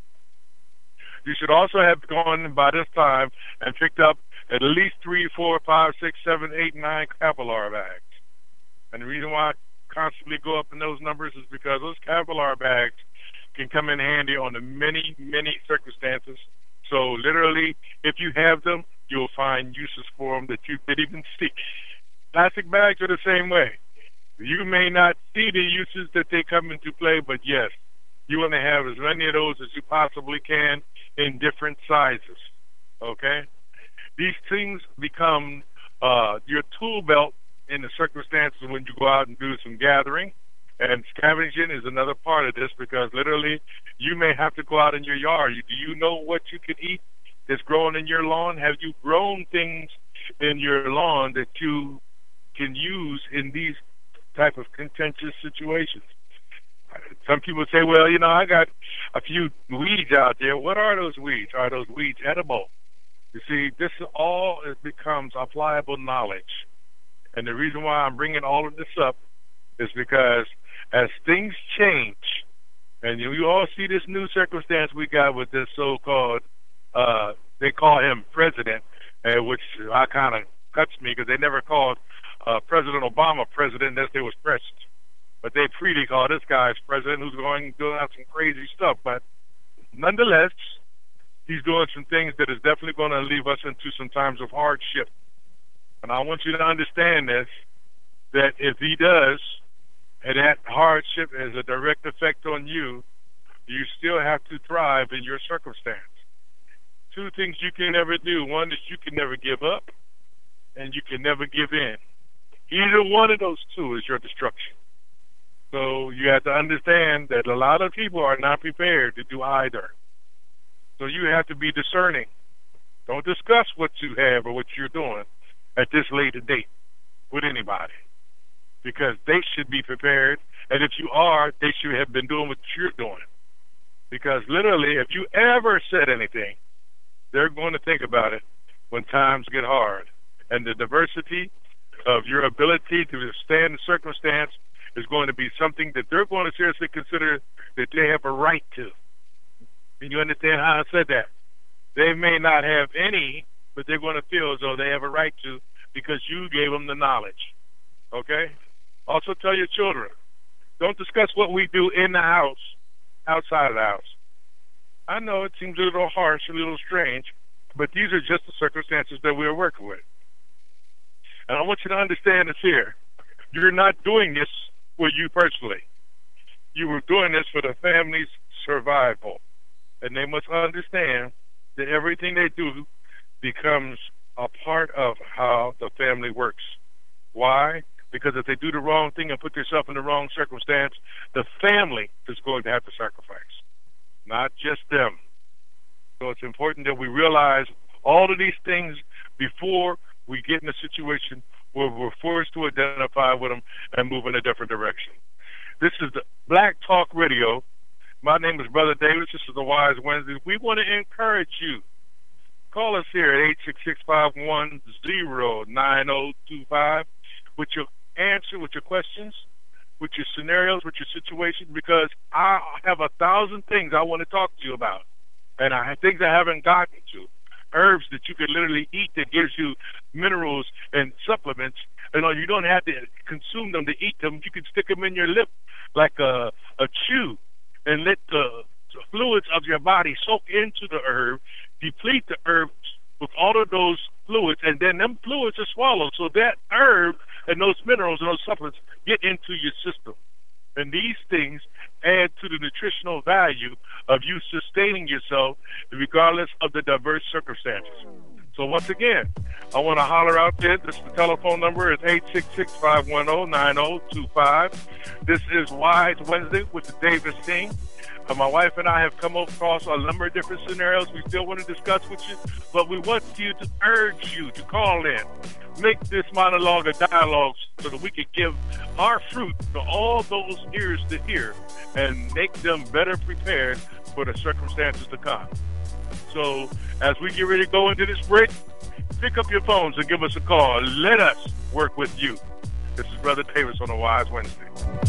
H: You should also have gone by this time and picked up at least 3, 4, 5, 6, 7, 8, 9 Kevlar bags. And the reason why I constantly go up in those numbers is because those Kevlar bags can come in handy on the many, many circumstances. So literally, if you have them, you'll find uses for them that you didn't even see. Plastic bags are the same way. You may not see the uses that they come into play, but yes, you want to have as many of those as you possibly can in different sizes, okay? These things become your tool belt in the circumstances when you go out and do some gathering, and scavenging is another part of this because literally you may have to go out in your yard. Do you know what you can eat that's growing in your lawn? Have you grown things in your lawn that you can use in these type of contentious situations? Some people say, well, you know, I got a few weeds out there. What are those weeds? Are those weeds edible? You see, this all becomes applicable knowledge. And the reason why I'm bringing all of this up is because as things change, and you all see this new circumstance we got with this so-called, they call him president, which I kind of cuts me because they never called President Obama president unless there was president. But they freely call this guy's president who's going doing some crazy stuff. But nonetheless, he's doing some things that is definitely going to leave us into some times of hardship. And I want you to understand this, that if he does, and that hardship has a direct effect on you, you still have to thrive in your circumstance. Two things you can never do. One is you can never give up, and you can never give in. Either one of those two is your destruction. So you have to understand that a lot of people are not prepared to do either. So you have to be discerning. Don't discuss what you have or what you're doing at this late date with anybody, because they should be prepared, and if you are, they should have been doing what you're doing. Because literally, if you ever said anything, they're going to think about it when times get hard. And the diversity of your ability to withstand the circumstance is going to be something that they're going to seriously consider that they have a right to. Can you understand how I said that? They may not have any, but they're going to feel as though they have a right to because you gave them the knowledge. Okay? Also tell your children, don't discuss what we do in the house, outside of the house. I know it seems a little harsh, a little strange, but these are just the circumstances that we're working with. And I want you to understand this here. You're not doing this for you personally. You were doing this for the family's survival. And they must understand that everything they do becomes a part of how the family works. Why? Because if they do the wrong thing and put themselves in the wrong circumstance, the family is going to have to sacrifice, not just them. So it's important that we realize all of these things before we get in a situation where we're forced to identify with them and move in a different direction. This is the Black Talk Radio. My name is Brother Davis. This is the Wise Wednesday. We want to encourage you. Call us here at 866-510-9025 with your answer, with your questions, with your scenarios, with your situation, because I have 1,000 things I want to talk to you about, and things I haven't gotten to. Herbs that you can literally eat that gives you minerals and supplements. You don't have to consume them to eat them. You can stick them in your lip like a chew and let the fluids of your body soak into the herb, deplete the herb with all of those fluids, and then them fluids are swallowed. So that herb and those minerals and those supplements get into your system. And these things add to the nutritional value of you sustaining yourself regardless of the diverse circumstances. So once again, I want to holler out there. This is the telephone number is 866-510-9025. This is Wise Wednesday with the Davis team. My wife and I have come across a number of different scenarios we still want to discuss with you, but we want you to urge you to call in. Make this monologue a dialogue so that we can give our fruit to all those ears to hear and make them better prepared for the circumstances to come. So as we get ready to go into this break, pick up your phones and give us a call. Let us work with you. This is Brother Davis on a Wise Wednesday.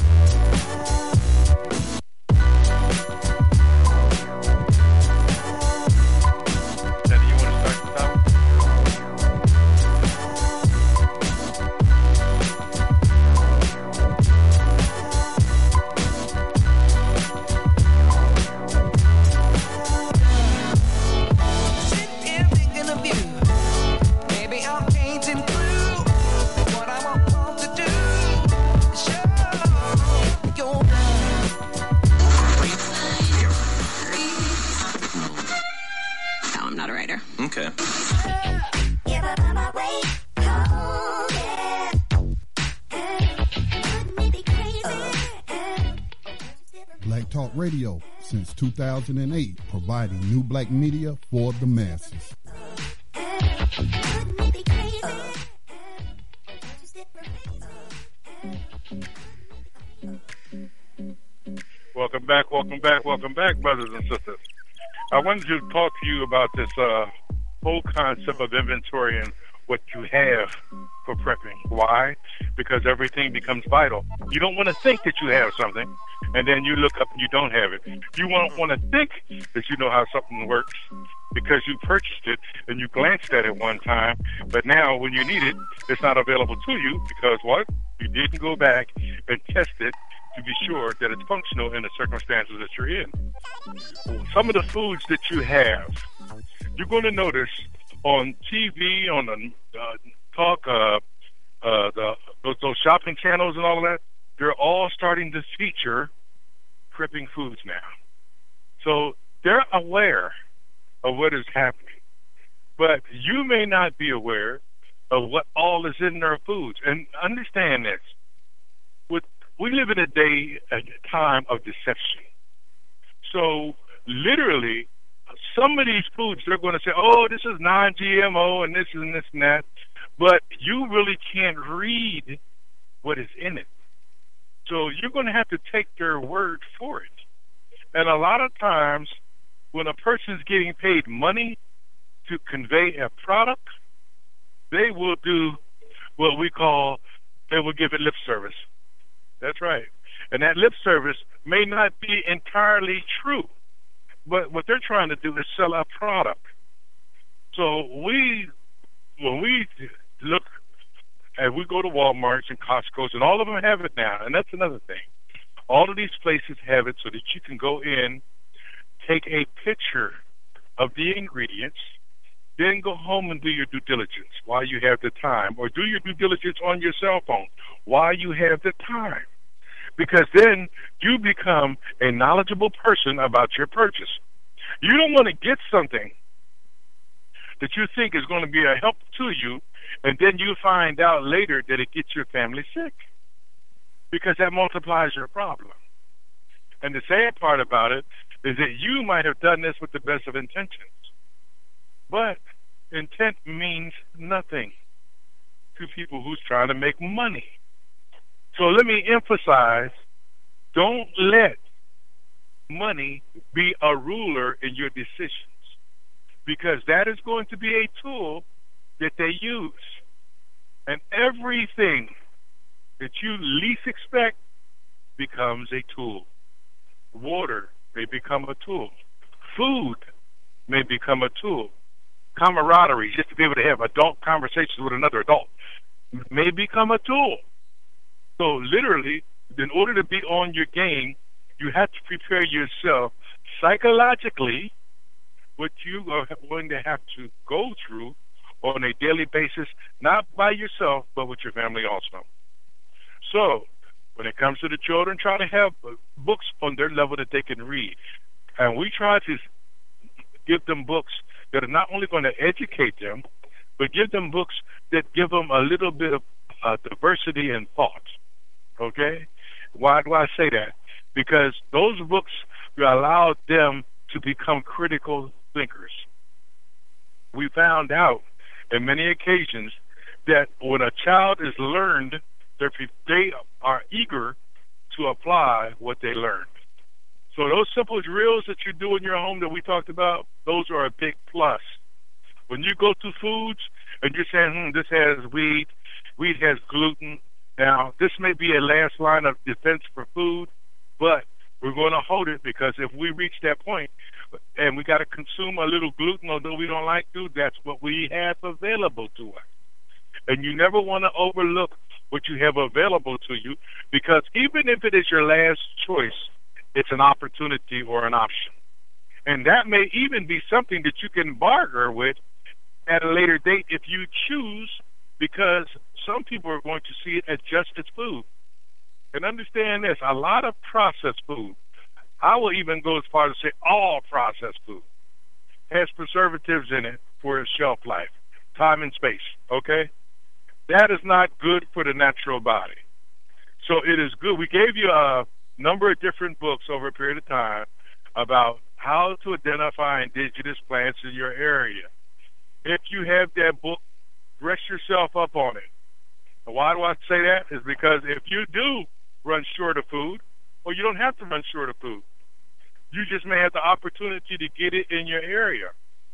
J: Okay.
K: Black Talk Radio since 2008, providing new black media for the masses.
H: Welcome back, brothers and sisters. I wanted to talk to you about this whole concept of inventorying what you have for prepping. Why? Because everything becomes vital. You don't want to think that you have something, and then you look up and you don't have it. You won't want to think that you know how something works because you purchased it and you glanced at it one time, but now when you need it, it's not available to you because what? You didn't go back and test it to be sure that it's functional in the circumstances that you're in. Some of the foods that you have, you're going to notice on TV, on the those shopping channels and all of that, they're all starting to feature prepping foods now. So they're aware of what is happening. But you may not be aware of what all is in their foods. And understand this. We live in a time of deception. So literally, some of these foods, they're going to say, oh, this is non-GMO and this and this and that. But you really can't read what is in it. So you're going to have to take their word for it. And a lot of times, when a person's getting paid money to convey a product, they will do what we call, they will give it lip service. That's right. And that lip service may not be entirely true, but what they're trying to do is sell a product. So when we look, and we go to Walmarts and Costco's, and all of them have it now, and that's another thing. All of these places have it so that you can go in, take a picture of the ingredients, then go home and do your due diligence while you have the time, or do your due diligence on your cell phone while you have the time. Because then you become a knowledgeable person about your purchase. You don't want to get something that you think is going to be a help to you, and then you find out later that it gets your family sick, because that multiplies your problem. And the sad part about it is that you might have done this with the best of intentions, but intent means nothing to people who's trying to make money. So let me emphasize, don't let money be a ruler in your decisions, because that is going to be a tool that they use. And everything that you least expect becomes a tool. Water may become a tool. Food may become a tool. Camaraderie, just to be able to have adult conversations with another adult, may become a tool. So literally, in order to be on your game, you have to prepare yourself psychologically what you are going to have to go through on a daily basis, not by yourself, but with your family also. So when it comes to the children, try to have books on their level that they can read. And we try to give them books that are not only going to educate them, but give them books that give them a little bit of diversity in thought. Okay? Why do I say that? Because those books will allow them to become critical thinkers. We found out in many occasions that when a child is learned, they are eager to apply what they learned. So those simple drills that you do in your home that we talked about, those are a big plus. When you go to foods and you're saying, this has wheat has gluten. Now, this may be a last line of defense for food, but we're going to hold it, because if we reach that point and we got to consume a little gluten, although we don't like to, that's what we have available to us. And you never want to overlook what you have available to you, because even if it is your last choice, it's an opportunity or an option. And that may even be something that you can bargain with at a later date if you choose, because some people are going to see it as just as food. And understand this, a lot of processed food, I will even go as far as to say all processed food, has preservatives in it for its shelf life, time and space, okay? That is not good for the natural body. So it is good. We gave you a number of different books over a period of time about how to identify indigenous plants in your area. If you have that book, rest yourself up on it. And why do I say that? Is because if you do run short of food, well, you don't have to run short of food. You just may have the opportunity to get it in your area.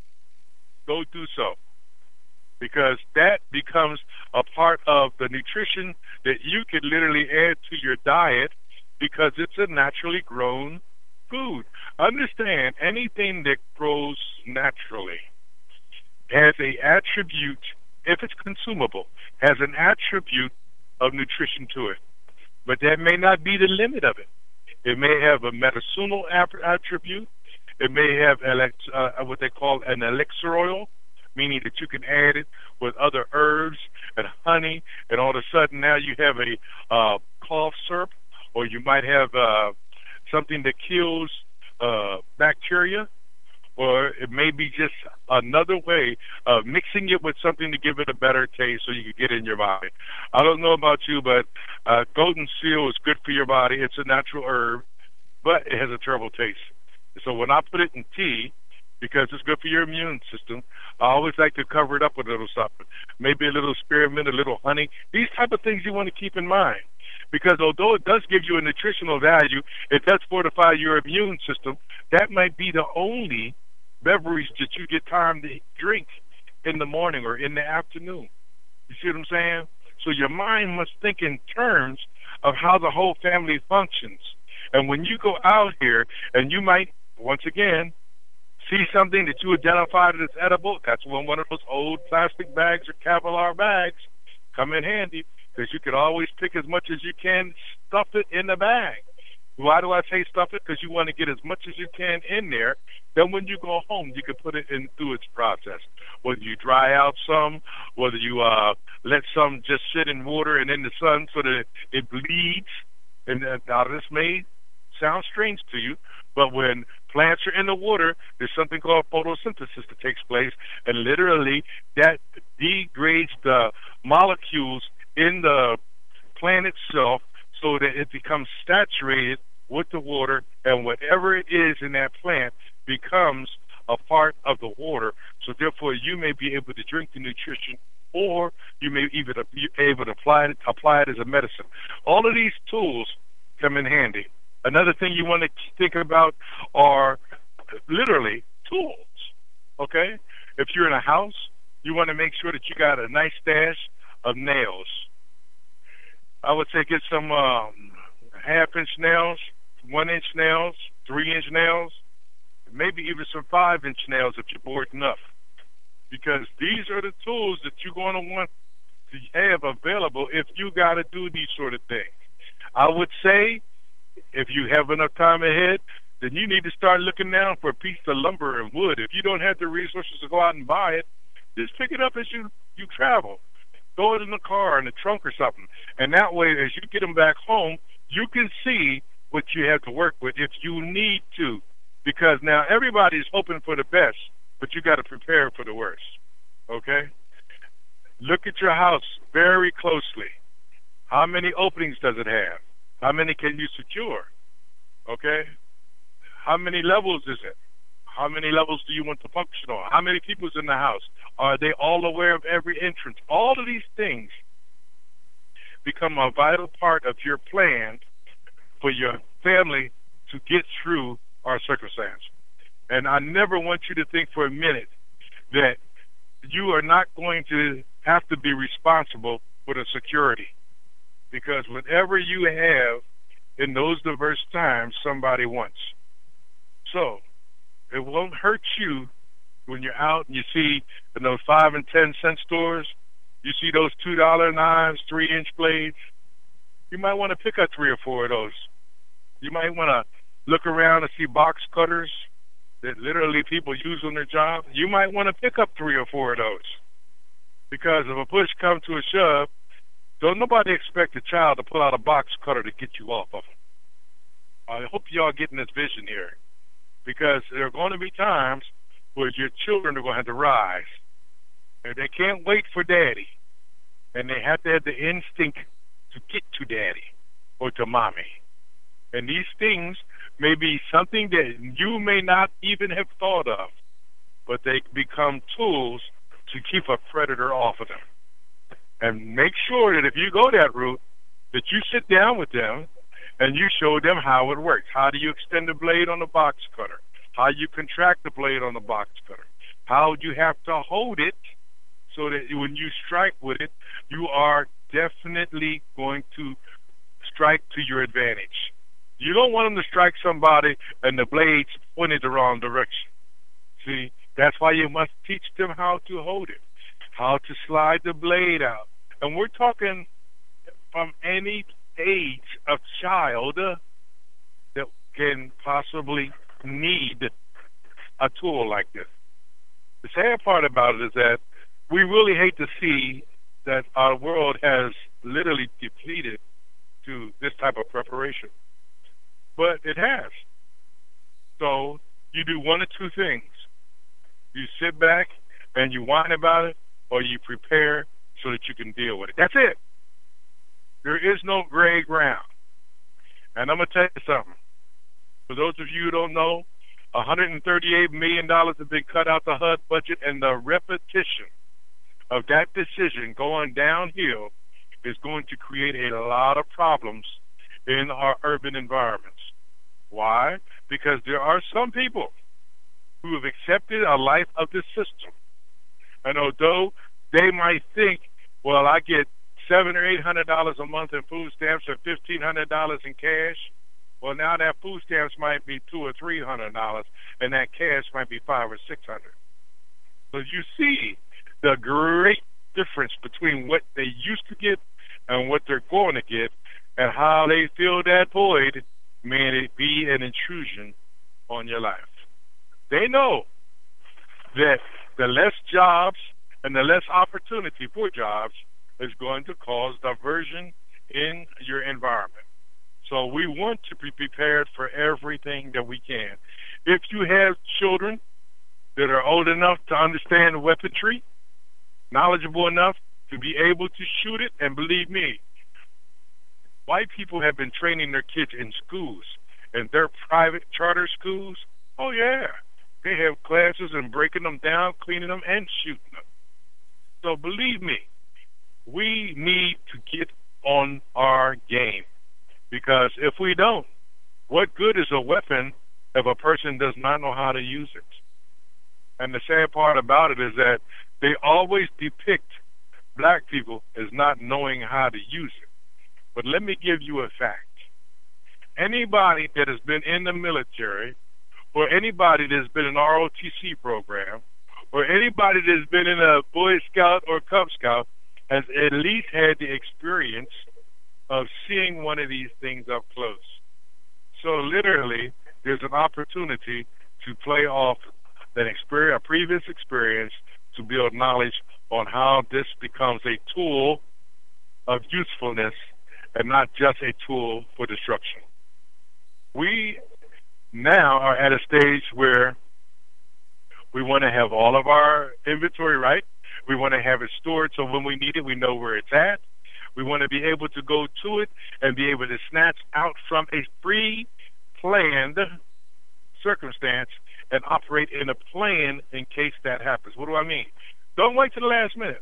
H: Go do so, because that becomes a part of the nutrition that you could literally add to your diet, because it's a naturally grown food. Understand, anything that grows naturally has an attribute, if it's consumable, has an attribute of nutrition to it. But that may not be the limit of it. It may have a medicinal attribute. It may have what they call an elixir oil, meaning that you can add it with other herbs and honey, and all of a sudden now you have a cough syrup, or you might have something that kills bacteria, or it may be just another way of mixing it with something to give it a better taste so you can get it in your body. I don't know about you, but golden seal is good for your body. It's a natural herb, but it has a terrible taste. So when I put it in tea, because it's good for your immune system, I always like to cover it up with a little something. Maybe a little spearmint, a little honey. These type of things you want to keep in mind. Because although it does give you a nutritional value, it does fortify your immune system. That might be the only beverage that you get time to drink in the morning or in the afternoon. You see what I'm saying? So your mind must think in terms of how the whole family functions. And when you go out here and you might, once again, see something that you identified as edible, that's when one of those old plastic bags or Kevlar bags come in handy, because you can always pick as much as you can, stuff it in the bag. Why do I say stuff it? Because you want to get as much as you can in there. Then when you go home, you can put it in through its process. Whether you dry out some, whether you let some just sit in water and in the sun so that it bleeds. And now this may sound strange to you, but when plants are in the water, there's something called photosynthesis that takes place, and literally that degrades the molecules in the plant itself so that it becomes saturated with the water, and whatever it is in that plant becomes a part of the water. So therefore you may be able to drink the nutrition, or you may even be able to apply it as a medicine. All of these tools come in handy. Another thing you want to think about are literally tools, okay? If you're in a house, you want to make sure that you got a nice stash of nails. I would say get some half-inch nails, 1-inch nails, 3-inch nails, maybe even some 5-inch nails if you're bored enough. Because these are the tools that you're going to want to have available if you got to do these sort of things. I would say if you have enough time ahead, then you need to start looking down for a piece of lumber and wood. If you don't have the resources to go out and buy it, just pick it up as you travel. Throw it in the car, in the trunk or something. And that way, as you get them back home, you can see what you have to work with if you need to. Because now everybody's hoping for the best, but you got to prepare for the worst. Okay? Look at your house very closely. How many openings does it have? How many can you secure? Okay? How many levels is it? How many levels do you want to function on? How many people's in the house? Are they all aware of every entrance? All of these things become a vital part of your plan for your family to get through our circumstance. And I never want you to think for a minute that you are not going to have to be responsible for the security. Because whatever you have in those diverse times, somebody wants. So it won't hurt you when you're out and you see in those 5 and 10 cent stores, you see those $2 knives, 3-inch blades. You might want to pick up 3 or 4 of those. You might want to look around and see box cutters that literally people use on their job. You might want to pick up 3 or 4 of those. Because if a push comes to a shove, don't nobody expect a child to pull out a box cutter to get you off of them. I hope y'all getting this vision here. Because there are going to be times where your children are going to have to rise. And they can't wait for daddy. And they have to have the instinct to get to daddy or to mommy. And these things may be something that you may not even have thought of, but they become tools to keep a predator off of them. And make sure that if you go that route, that you sit down with them and you show them how it works. How do you extend the blade on the box cutter? How you contract the blade on the box cutter? How you have to hold it so that when you strike with it, you are definitely going to strike to your advantage. You don't want them to strike somebody and the blade's pointed the wrong direction. See, that's why you must teach them how to hold it, how to slide the blade out. And we're talking from any age of child that can possibly need a tool like this. The sad part about it is that we really hate to see that our world has literally depleted to this type of preparation. But it has. So you do one of two things. You sit back and you whine about it, or you prepare so that you can deal with it. That's it. There is no gray ground. And I'm going to tell you something. For those of you who don't know, $138 million have been cut out the HUD budget, and the repetition of that decision going downhill is going to create a lot of problems in our urban environments. Why? Because there are some people who have accepted a life of the system. And although they might think, well, I get $700 or $800 a month in food stamps or $1,500 in cash, well, now that food stamps might be $200 or $300, and that cash might be $500 or $600. So you see the great difference between what they used to get and what they're going to get, and how they fill that void, may it be an intrusion on your life. They know that the less jobs and the less opportunity for jobs is going to cause diversion in your environment. So we want to be prepared for everything that we can. If you have children that are old enough to understand weaponry, knowledgeable enough to be able to shoot it, and believe me, white people have been training their kids in schools, and their private charter schools, oh yeah, they have classes and breaking them down, cleaning them, and shooting them. So believe me, we need to get on our game, because if we don't, what good is a weapon if a person does not know how to use it? And the sad part about it is that they always depict black people as not knowing how to use it. But let me give you a fact. Anybody that has been in the military, or anybody that's been in an ROTC program, or anybody that's been in a Boy Scout or Cub Scout has at least had the experience of seeing one of these things up close. So literally, there's an opportunity to play off that experience, a previous experience, to build knowledge on how this becomes a tool of usefulness and not just a tool for destruction. We now are at a stage where we want to have all of our inventory right. We want to have it stored so when we need it, we know where it's at. We want to be able to go to it and be able to snatch out from a pre-planned circumstance and operate in a plan in case that happens. What do I mean? Don't wait till the last minute.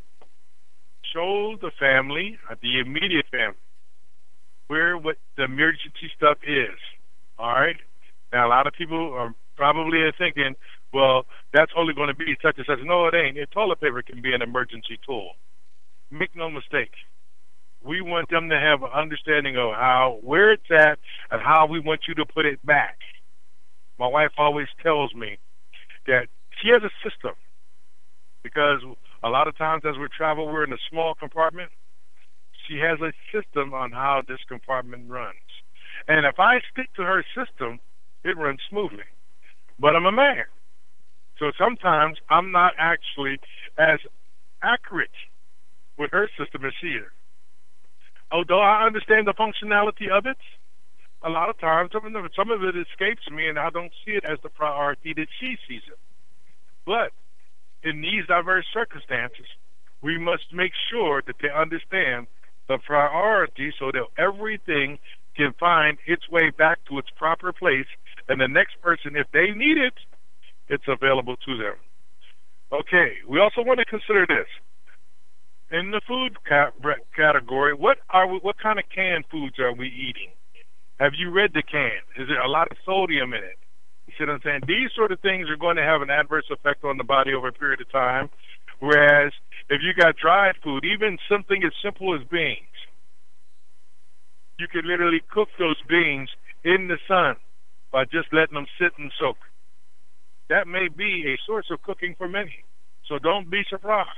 H: Show the family, the immediate family, where what the emergency stuff is. All right? Now, a lot of people are probably thinking, well, that's only going to be such and such. No, it ain't. Toilet paper can be an emergency tool. Make no mistake. We want them to have an understanding of where it's at and how we want you to put it back. My wife always tells me that she has a system, because a lot of times as we travel, we're in a small compartment. She has a system on how this compartment runs. And if I stick to her system, it runs smoothly. But I'm a man. So sometimes I'm not actually as accurate with her system as she is. Although I understand the functionality of it, a lot of times some of it escapes me, and I don't see it as the priority that she sees it. But in these diverse circumstances, we must make sure that they understand the priority so that everything can find its way back to its proper place, and the next person, if they need it, it's available to them. Okay, we also want to consider this. In the food category, what kind of canned foods are we eating? Have you read the can? Is there a lot of sodium in it? You see what I'm saying? These sort of things are going to have an adverse effect on the body over a period of time. Whereas if you got dried food, even something as simple as beans, you could literally cook those beans in the sun by just letting them sit and soak. That may be a source of cooking for many. So don't be surprised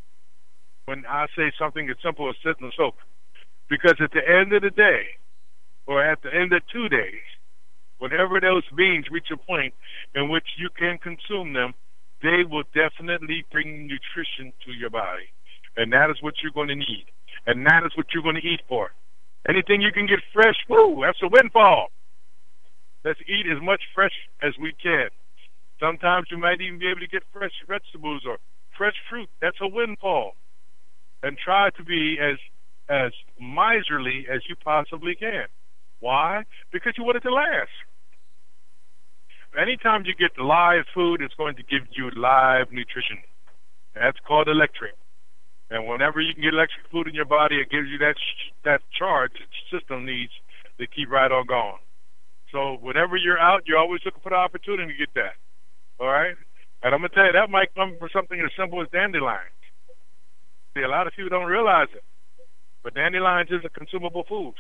H: when I say something as simple as sit and soak. Because at the end of the day, or at the end of 2 days, whenever those beans reach a point in which you can consume them, they will definitely bring nutrition to your body. And that is what you're going to need. And that is what you're going to eat for. Anything you can get fresh, woo, that's a windfall. Let's eat as much fresh as we can. Sometimes you might even be able to get fresh vegetables or fresh fruit. That's a windfall. And try to be as miserly as you possibly can. Why? Because you want it to last. Anytime you get live food, it's going to give you live nutrition. That's called electric. And whenever you can get electric food in your body, it gives you that charge that the system needs to keep right on going. So whenever you're out, you're always looking for the opportunity to get that. All right? And I'm going to tell you, that might come from something as simple as dandelions. See, a lot of people don't realize it. But dandelions is a consumable food.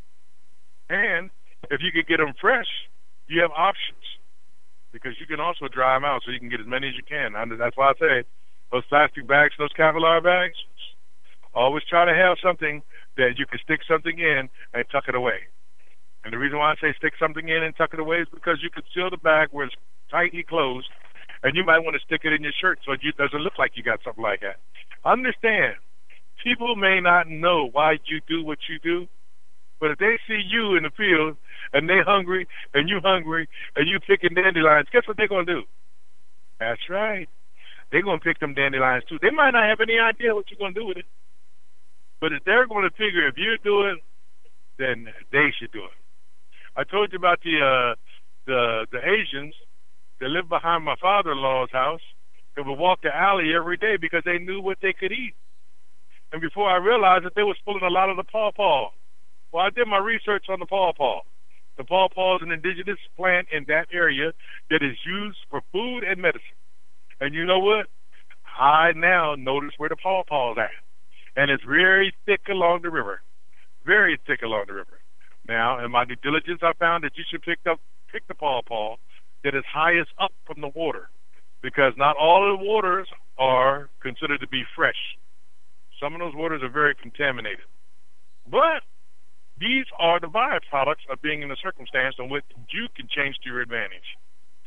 H: And if you could get them fresh, you have options. Because you can also dry them out so you can get as many as you can. That's why I say those plastic bags, those Kevlar bags, always try to have something that you can stick something in and tuck it away. And the reason why I say stick something in and tuck it away is because you can seal the bag where it's tightly closed, and you might want to stick it in your shirt so it doesn't look like you got something like that. Understand, people may not know why you do what you do, but if they see you in the field and they're hungry and you picking dandelions, guess what they're going to do? That's right. They're going to pick them dandelions too. They might not have any idea what you're going to do with it. But if they're going to figure if you do it, then they should do it. I told you about the Asians that lived behind my father-in-law's house that would walk the alley every day because they knew what they could eat. And before I realized that, they was pulling a lot of the pawpaw. Well, I did my research on the pawpaw. The pawpaw is an indigenous plant in that area that is used for food and medicine. And you know what? I now notice where the pawpaw is at. And it's very thick along the river. Very thick along the river. Now, in my due diligence, I found that you should pick the pawpaw that is highest up from the water. Because not all of the waters are considered to be fresh. Some of those waters are very contaminated. But these are the byproducts of being in a circumstance in which you can change to your advantage.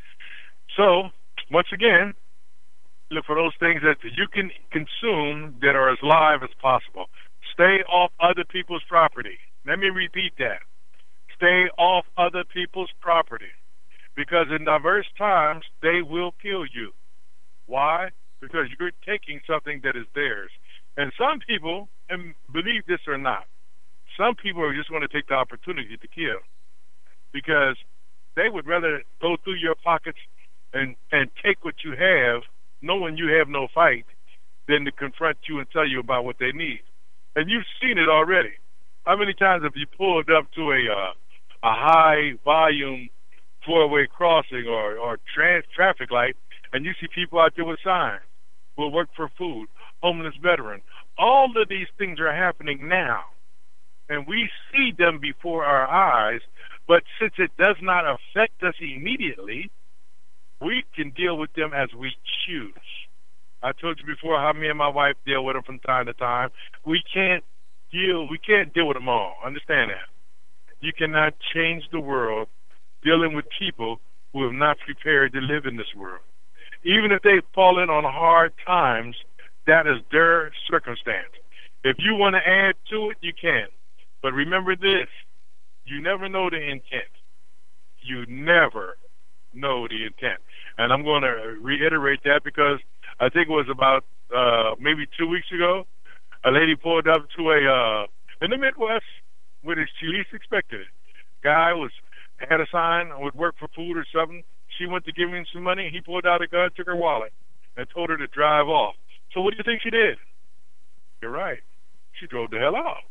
H: So, once again, look for those things that you can consume that are as live as possible. Stay off other people's property. Let me repeat that. Stay off other people's property. Because in diverse times, they will kill you. Why? Because you're taking something that is theirs. And some people, and believe this or not, some people are just going to take the opportunity to kill. Because they would rather go through your pockets and take what you have, knowing you have no fight, than to confront you and tell you about what they need. And you've seen it already. How many times have you pulled up to a high-volume four-way crossing or traffic light, and you see people out there with signs, will work for food, homeless veteran. All of these things are happening now, and we see them before our eyes, but since it does not affect us immediately, we can deal with them as we choose. I told you before how me and my wife deal with them from time to time. We can't deal with them all. Understand that. You cannot change the world dealing with people who have not prepared to live in this world. Even if they've fallen on hard times, that is their circumstance. If you want to add to it, you can. But remember this, you never know the intent. You never know the intent. And I'm going to reiterate that because I think it was about maybe 2 weeks ago, a lady pulled up to in the Midwest where she least expected it. Guy had a sign, would work for food or something. She went to give him some money. He pulled out a gun, took her wallet, and told her to drive off. So what do you think she did? You're right. She drove the hell off.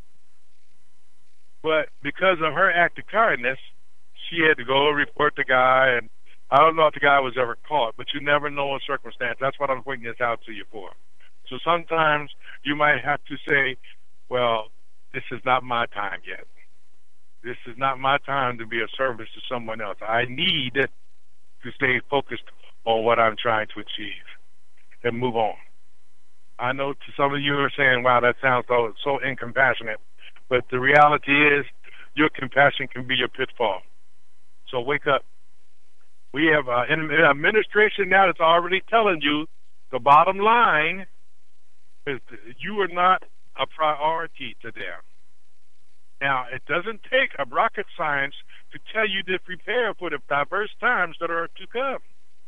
H: But because of her act of kindness, she had to go report the guy, and I don't know if the guy was ever caught, but you never know a circumstance. That's what I'm pointing this out to you for. So sometimes you might have to say, well, this is not my time yet. This is not my time to be of service to someone else. I need to stay focused on what I'm trying to achieve and move on. I know to some of you are saying, wow, that sounds so incompassionate. But the reality is your compassion can be your pitfall. So wake up. We have an administration now that's already telling you the bottom line is you are not a priority to them. Now, it doesn't take a rocket science to tell you to prepare for the diverse times that are to come.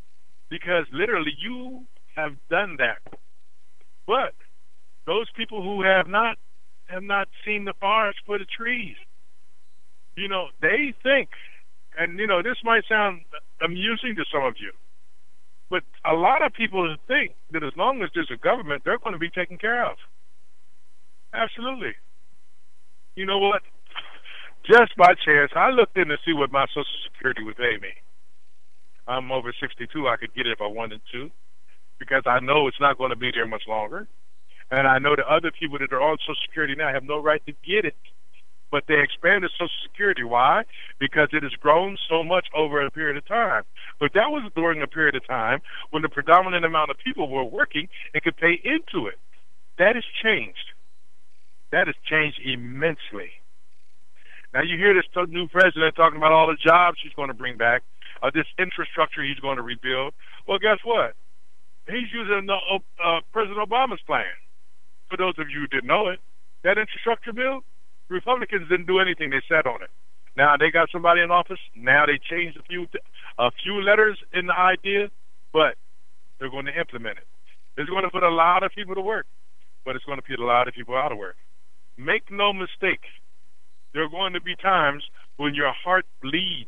H: because literally you have done that. But those people who have not seen the forest for the trees. You know, they think, and you know, this might sound amusing to some of you, but a lot of people think that as long as there's a government, they're going to be taken care of. Absolutely. You know what? Just by chance, I looked in to see what my Social Security would pay me. I'm over 62. I could get it if I wanted to, because I know it's not going to be there much longer. And I know that other people that are on Social Security now have no right to get it. But they expanded Social Security. Why? Because it has grown so much over a period of time. But that was during a period of time when the predominant amount of people were working and could pay into it. That has changed. That has changed immensely. Now you hear this new president talking about all the jobs he's going to bring back, this infrastructure he's going to rebuild. Well, guess what? He's using President Obama's plan. For those of you who didn't know it, that infrastructure bill, Republicans didn't do anything. They sat on it. Now they got somebody in office. Now they changed a few letters in the idea, but they're going to implement it. It's going to put a lot of people to work, but it's going to put a lot of people out of work. Make no mistake, there are going to be times when your heart bleeds,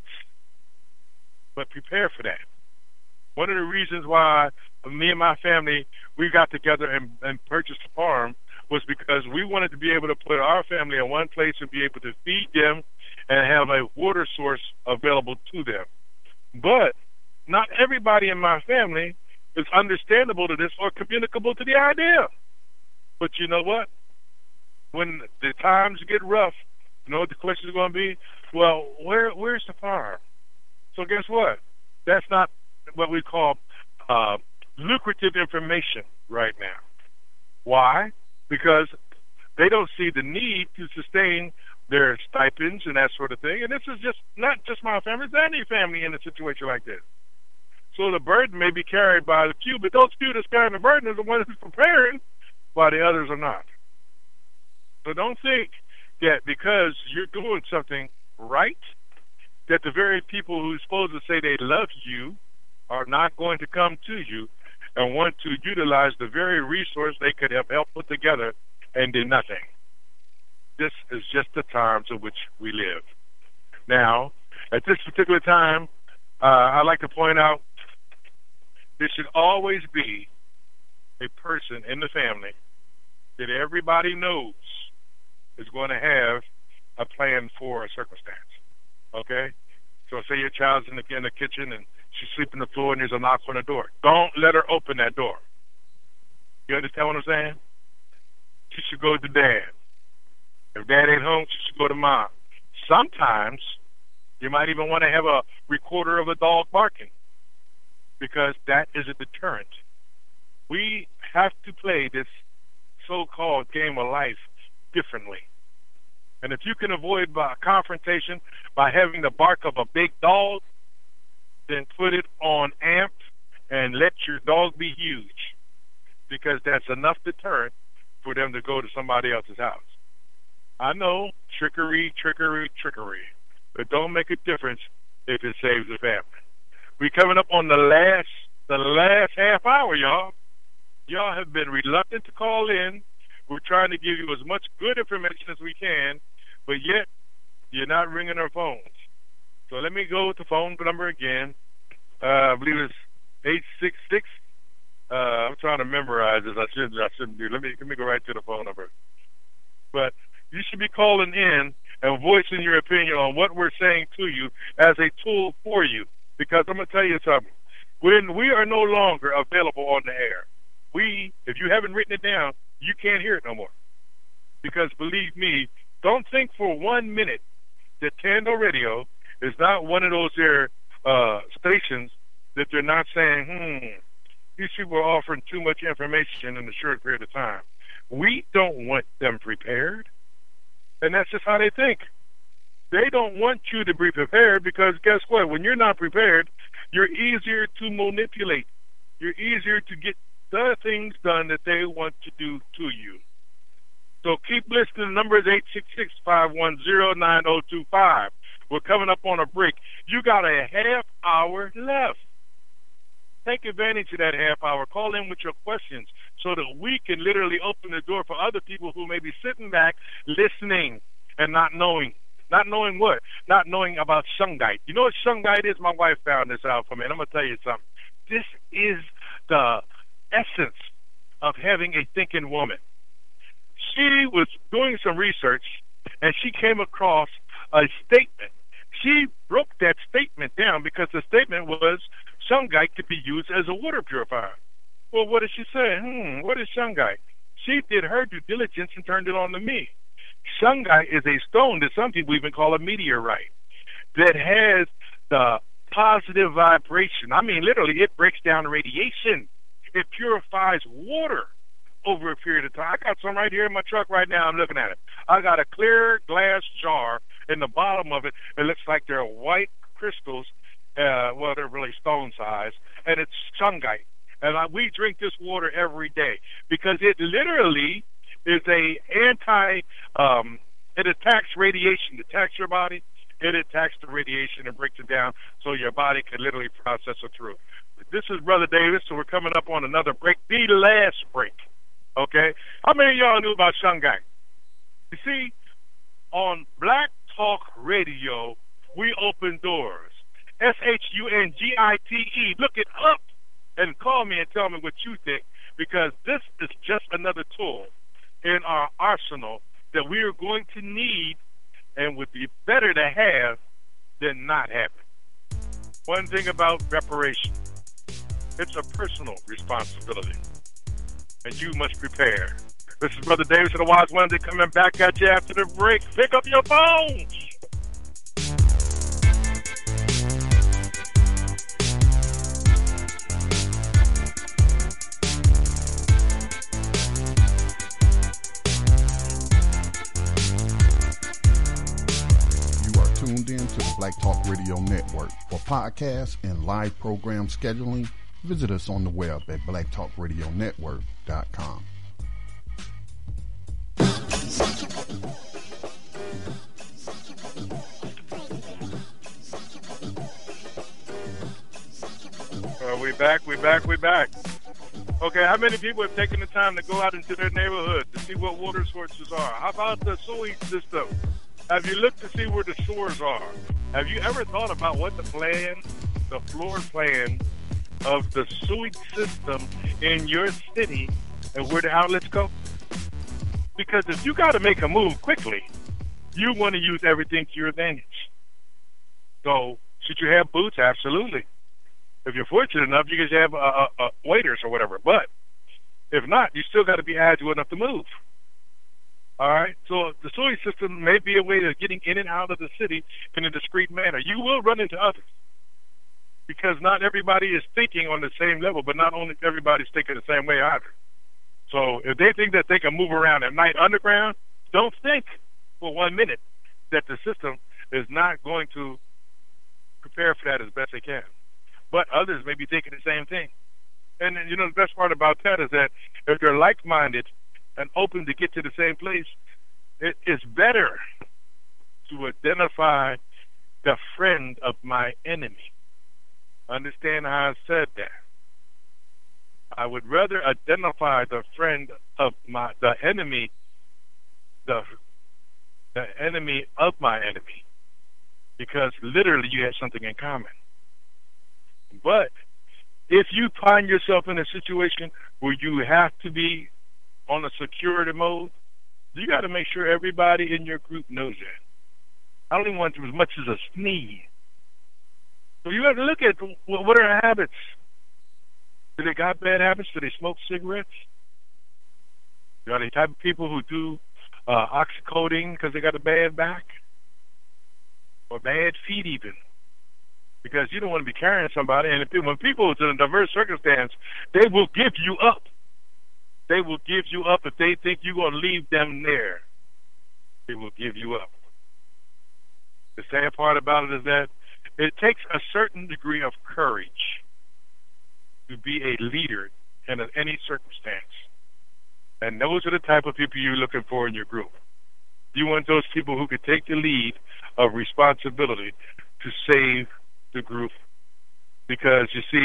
H: but prepare for that. One of the reasons why me and my family, we got together and purchased a farm was because we wanted to be able to put our family in one place and be able to feed them and have a water source available to them. But not everybody in my family is understandable to this or communicable to the idea. But you know what? When the times get rough, you know what the question is going to be? Well, where's the farm? So guess what? That's not what we call lucrative information right now. Why? Because they don't see the need to sustain their stipends and that sort of thing. And this is just not just my family, it's any family in a situation like this. So the burden may be carried by the few, but those few that's carrying the burden are the ones who's preparing, while the others are not. So don't think that because you're doing something right, that the very people who are supposed to say they love you are not going to come to you and want to utilize the very resource they could have helped put together and did nothing. This is just the times in which we live. Now, at this particular time, I'd like to point out there should always be a person in the family that everybody knows is going to have a plan for a circumstance. Okay? So say your child's in the kitchen and she's sleeping on the floor and there's a knock on the door. Don't let her open that door. You understand what I'm saying? She should go to dad. If dad ain't home, she should go to mom. Sometimes you might even want to have a recorder of a dog barking, because that is a deterrent. We have to play this so-called game of life differently. And if you can avoid by confrontation by having the bark of a big dog, then put it on amp and let your dog be huge, because that's enough deterrent for them to go to somebody else's house. I know, trickery, but don't make a difference if it saves the family. We're coming up on the last half hour, y'all. Y'all have been reluctant to call in. We're trying to give you as much good information as we can, but yet you're not ringing our phones. So let me go with the phone number again. I believe it's 866. I'm trying to memorize this. I shouldn't do. Let me go right to the phone number. But you should be calling in and voicing your opinion on what we're saying to you as a tool for you. Because I'm going to tell you something. When we are no longer available on the air, if you haven't written it down, you can't hear it no more. Because believe me, don't think for 1 minute that Tando Radio is not one of those there stations that they're not saying, these people are offering too much information in a short period of time. We don't want them prepared. And that's just how they think. They don't want you to be prepared, because guess what? When you're not prepared, you're easier to manipulate. You're easier to get the things done that they want to do to you. So keep listening. The number is 866-510-9025. We're coming up on a break. You got a half hour left. Take advantage of that half hour. Call in with your questions so that we can literally open the door for other people who may be sitting back, listening, and not knowing. Not knowing what? Not knowing about Shungite. You know what Shungite is? My wife found this out for me, and I'm going to tell you something. This is the essence of having a thinking woman. She was doing some research, and she came across a statement. She broke that statement down because the statement was Shungite could be used as a water purifier. Well, what did she say? What is Shungite? She did her due diligence and turned it on to me. Shungite is a stone that some people even call a meteorite that has the positive vibration. I mean, literally, it breaks down radiation. It purifies water over a period of time. I got some right here in my truck right now. I'm looking at it. I got a clear glass jar. In the bottom of it, it looks like they're white crystals. Well, they're really stone size, and it's Shungite. And we drink this water every day because it literally is a it attacks radiation. It attacks your body. It attacks the radiation and breaks it down so your body can literally process it through. This is Brother Davis, so we're coming up on another break, the last break. Okay? How many of y'all knew about Shungite? You see, on Black Talk Radio, we open doors. SHUNGITE. Look it up and call me and tell me what you think, because this is just another tool in our arsenal that we are going to need and would be better to have than not have it. One thing about reparation, it's a personal responsibility, and you must prepare. This is Brother Davis of the Wise Wednesday coming back at you after the break. Pick up your phones.
K: You are tuned in to the Black Talk Radio Network. For podcasts and live program scheduling, visit us on the web at blacktalkradionetwork.com.
H: We back. Okay, how many people have taken the time to go out into their neighborhood to see what water sources are? How about the sewage system? Have you looked to see where the shores are? Have you ever thought about what the floor plan of the sewage system in your city and where the outlets go? Because if you got to make a move quickly, you want to use everything to your advantage. So, should you have boots? Absolutely. If you're fortunate enough, you can have waiters or whatever. But if not, you still got to be agile enough to move. All right? So the sewage system may be a way of getting in and out of the city in a discreet manner. You will run into others because not everybody is thinking on the same level, but not only everybody's thinking the same way either. So if they think that they can move around at night underground, don't think for 1 minute that the system is not going to prepare for that as best they can. But others may be thinking the same thing. And, you know, the best part about that is that if they're like-minded and open to get to the same place, it is better to identify the friend of my enemy. Understand how I said that? I would rather identify the friend of the enemy of my enemy, because literally you have something in common. But if you find yourself in a situation where you have to be on a security mode, you got to make sure everybody in your group knows that. I don't even want as much as a sneeze. So you have to look at what are their habits. Do they got bad habits? Do they smoke cigarettes? Are they the type of people who do oxycodone because they got a bad back? Or bad feet even? Because you don't want to be carrying somebody. And when people are in a diverse circumstance, they will give you up. They will give you up if they think you're going to leave them there. They will give you up. The sad part about it is that it takes a certain degree of courage to be a leader in any circumstance. And those are the type of people you're looking for in your group. You want those people who could take the lead of responsibility to save the group. Because, you see,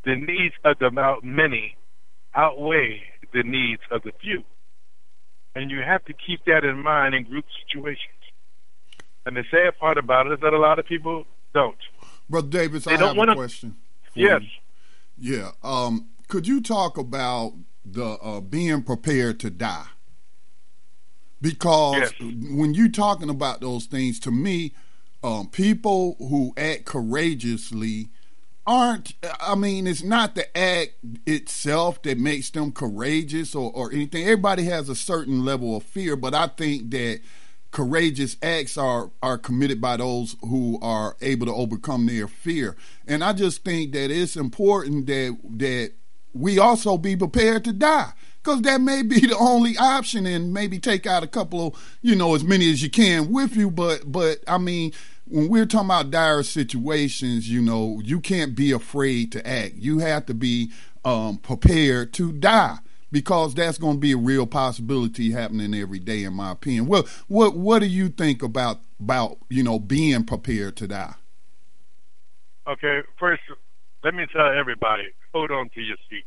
H: the needs of the many outweigh the needs of the few. And you have to keep that in mind in group situations. And the sad part about it is that a lot of people don't.
A: Brother Davis, I have a question.
H: Yes.
A: Yeah. Could you talk about the being prepared to die? Because when you're talking about those things, to me, people who act courageously it's not the act itself that makes them courageous or anything. Everybody has a certain level of fear, but I think that courageous acts are committed by those who are able to overcome their fear. And I just think that it's important that we also be prepared to die, because that may be the only option, and maybe take out a couple of, as many as you can with you. But I mean, when we're talking about dire situations, you can't be afraid to act. You have to be prepared to die, because that's going to be a real possibility happening every day, in my opinion. Well, what do you think about being prepared to die?
H: Okay, first, let me tell everybody, hold on to your seats.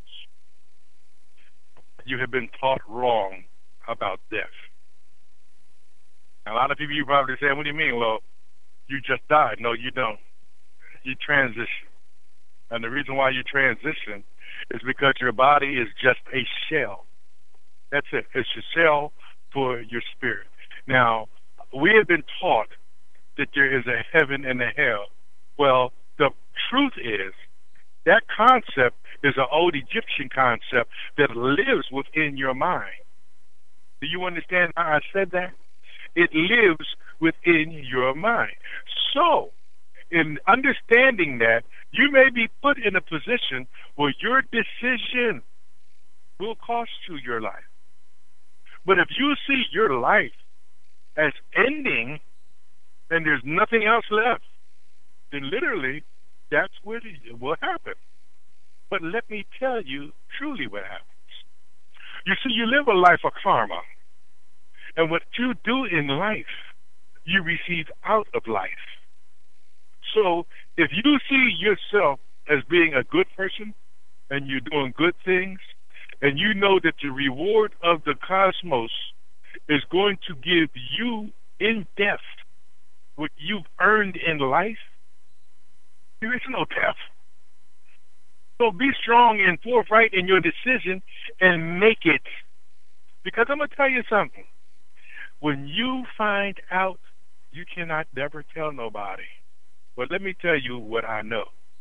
H: You have been taught wrong about death. A lot of people, you probably say, what do you mean? Well, you just died. No, you don't. You transition. And the reason why you transition is because your body is just a shell. That's it. It's a shell for your spirit. Now, we have been taught that there is a heaven and a hell. Well, the truth is that concept is an old Egyptian concept that lives within your mind. Do you understand how I said that? It lives within your mind. So, in understanding that, you may be put in a position where your decision will cost you your life. But if you see your life as ending and there's nothing else left, then literally that's what will happen. But let me tell you truly what happens. You see, you live a life of karma. And what you do in life, you receive out of life. So if you see yourself as being a good person and you're doing good things, and you know that the reward of the cosmos is going to give you in death what you've earned in life, there is no death. So be strong and forthright in your decision and make it. Because I'm going to tell you something. When you find out, you cannot never tell nobody. But let me tell you what I know.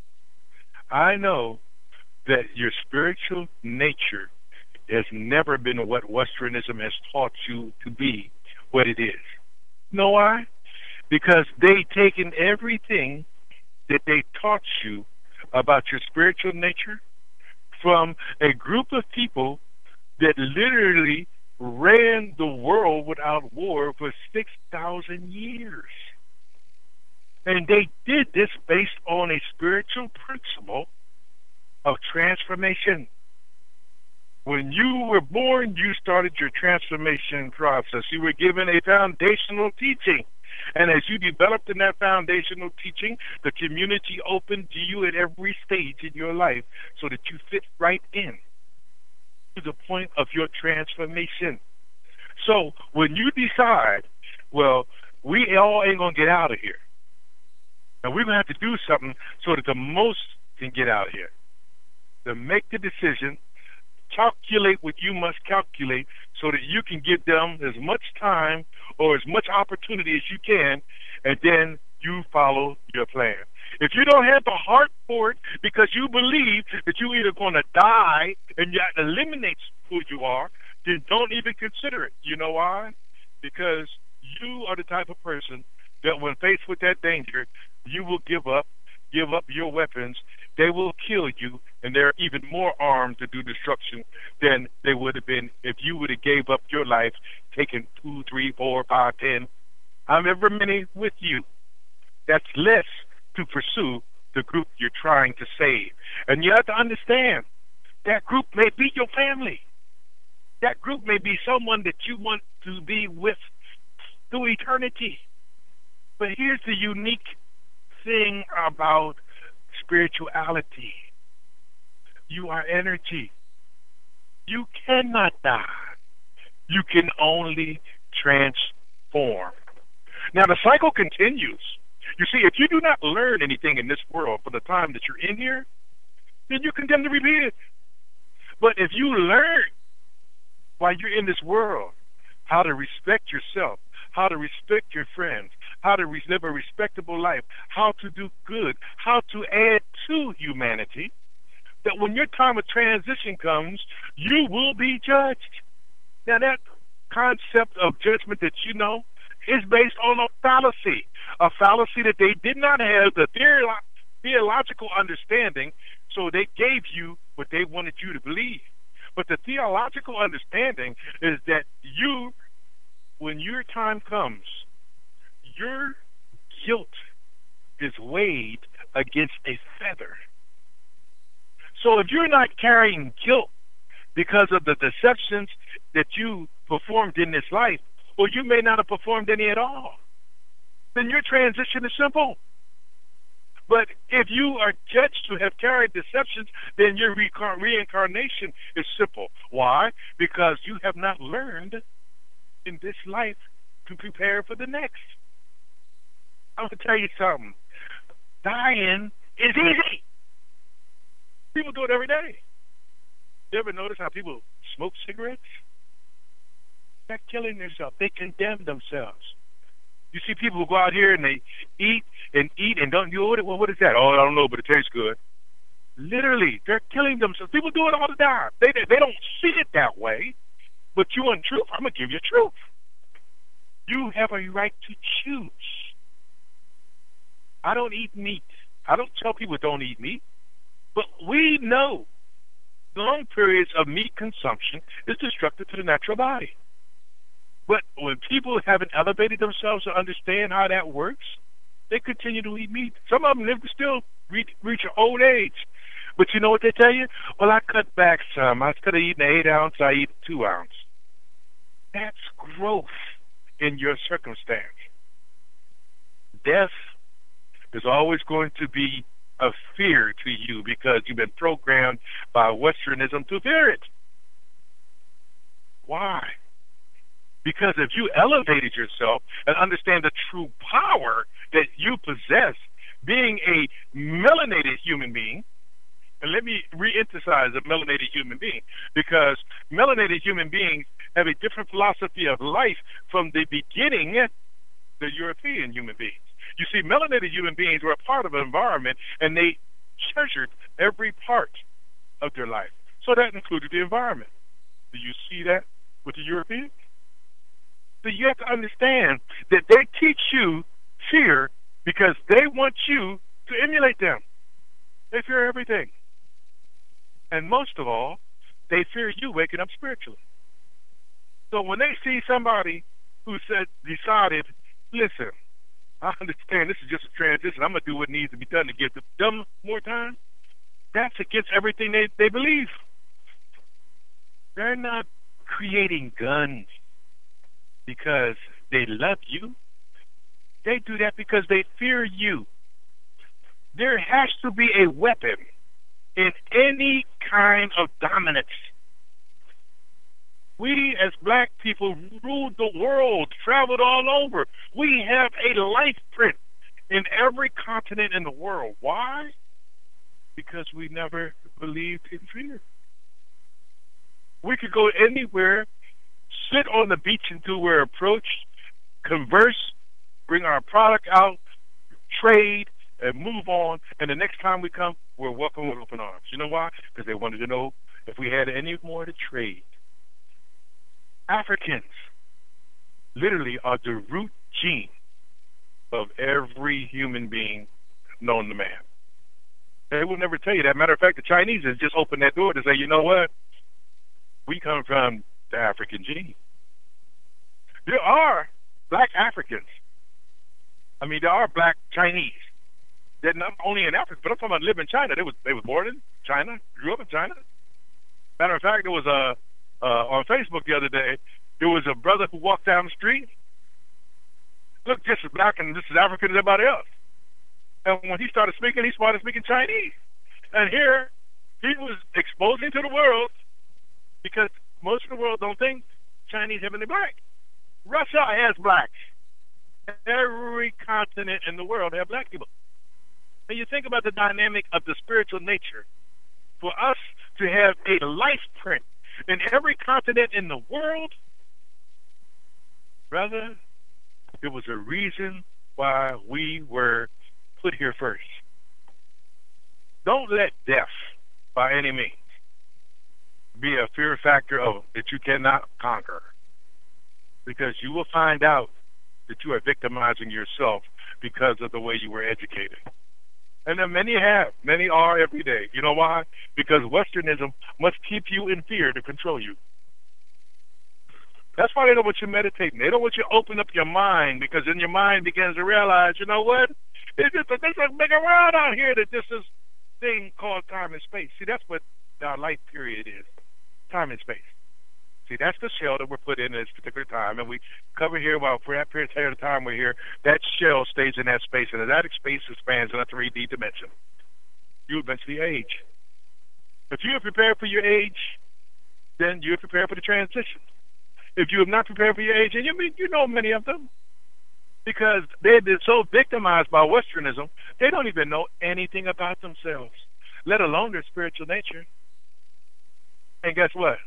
H: I know that your spiritual nature has never been what Westernism has taught you to be, what it is. You know why? Because they've taken everything that they taught you about your spiritual nature from a group of people that literally ran the world without war for 6,000 years. And they did this based on a spiritual principle of transformation. When you were born, you started your transformation process. You were given a foundational teaching. And as you developed in that foundational teaching, the community opened to you at every stage in your life so that you fit right in to the point of your transformation. So when you decide, well, we all ain't going to get out of here, and we're going to have to do something so that the most can get out of here, to make the decision, calculate what you must calculate so that you can give them as much time or as much opportunity as you can, and then you follow your plan. If you don't have the heart for it because you believe that you're either going to die and that eliminates who you are, then don't even consider it. You know why? Because you are the type of person that when faced with that danger, you will give up your weapons. They will kill you, and they're even more armed to do destruction than they would have been if you would have gave up your life, taking 2, 3, 4, 5, 10, however many with you. That's less to pursue the group you're trying to save. And you have to understand, that group may be your family. That group may be someone that you want to be with through eternity. But here's the unique thing about spirituality. You are energy. You cannot die. You can only transform. Now, the cycle continues. You see, if you do not learn anything in this world for the time that you're in here, then you're condemned to repeat it. But if you learn while you're in this world how to respect yourself, how to respect your friends, how to live a respectable life, how to do good, how to add to humanity, that when your time of transition comes, you will be judged. Now, that concept of judgment that you know is based on a fallacy that they did not have the theological understanding, so they gave you what they wanted you to believe. But the theological understanding is that you, when your time comes, your guilt is weighed against a feather. So if you're not carrying guilt because of the deceptions that you performed in this life, or you may not have performed any at all, then your transition is simple. But if you are judged to have carried deceptions, then your reincarnation is simple. Why? Because you have not learned in this life to prepare for the next. I'm going to tell you something. Dying is easy. People do it every day. You ever notice how people smoke cigarettes? They're killing themselves. They condemn themselves. You see people who go out here and they eat and don't you order? Well, what is that? Oh, I don't know, but it tastes good. Literally, they're killing themselves. People do it all the time. They don't see it that way. But you want truth? I'm going to give you truth. You have a right to choose. I don't eat meat. I don't tell people don't eat meat. But we know long periods of meat consumption is destructive to the natural body. But when people haven't elevated themselves to understand how that works, they continue to eat meat. Some of them live to still reach an old age. But you know what they tell you? Well, I cut back some. Instead of eating 8 ounce, I eat 2 ounce. That's growth in your circumstance. Death is always going to be a fear to you because you've been programmed by Westernism to fear it. Why? Because if you elevated yourself and understand the true power that you possess, being a melanated human being, and let me re-emphasize a melanated human being, because melanated human beings have a different philosophy of life from the beginning, the European human beings. You see, melanated human beings were a part of an environment, and they treasured every part of their life. So that included the environment. Do you see that with the Europeans? So you have to understand that they teach you fear because they want you to emulate them. They fear everything. And most of all, they fear you waking up spiritually. So when they see somebody who decided, listen, I understand this is just a transition. I'm going to do what needs to be done to give them more time. That's against everything they believe. They're not creating guns because they love you. They do that because they fear you. There has to be a weapon in any kind of dominance. We, as black people, ruled the world, traveled all over. We have a life print in every continent in the world. Why? Because we never believed in fear. We could go anywhere, sit on the beach until we're approached, converse, bring our product out, trade, and move on. And the next time we come, we're welcome with open arms. You know why? Because they wanted to know if we had any more to trade. Africans literally are the root gene of every human being known to man. They will never tell you that. Matter of fact, the Chinese has just opened that door to say, you know what? We come from the African gene. There are black Africans. I mean, there are black Chinese. They're not only in Africa, but I'm talking about live in China. They was born in China, grew up in China. Matter of fact, there was on Facebook the other day, there was a brother who walked down the street, looked just as black and just as African as everybody else. And when he started speaking Chinese. And here, He was exposing to the world, because most of the world don't think Chinese have any black. Russia has blacks. Every continent in the world have black people. And you think about the dynamic of the spiritual nature. For us to have a life print in every continent in the world, brother, it was a reason why we were put here first. Don't let death, by any means, be a fear factor that you cannot conquer, because you will find out that you are victimizing yourself because of the way you were educated. And then many are every day. You know why? Because Westernism must keep you in fear to control you. That's why they don't want you meditating. They don't want you to open up your mind, because then your mind begins to realize, you know what? There's a bigger world out here, that this is thing called time and space. See, that's what our life period is. Time and space. See, that's the shell that we're put in at this particular time, and we cover here while for that period of time we're here. That shell stays in that space, and as that space expands in a 3D dimension, you eventually age. If you are prepared for your age, then you're prepared for the transition. If you have not prepared for your age, and you know many of them, because they've been so victimized by Westernism, they don't even know anything about themselves, let alone their spiritual nature. And guess what?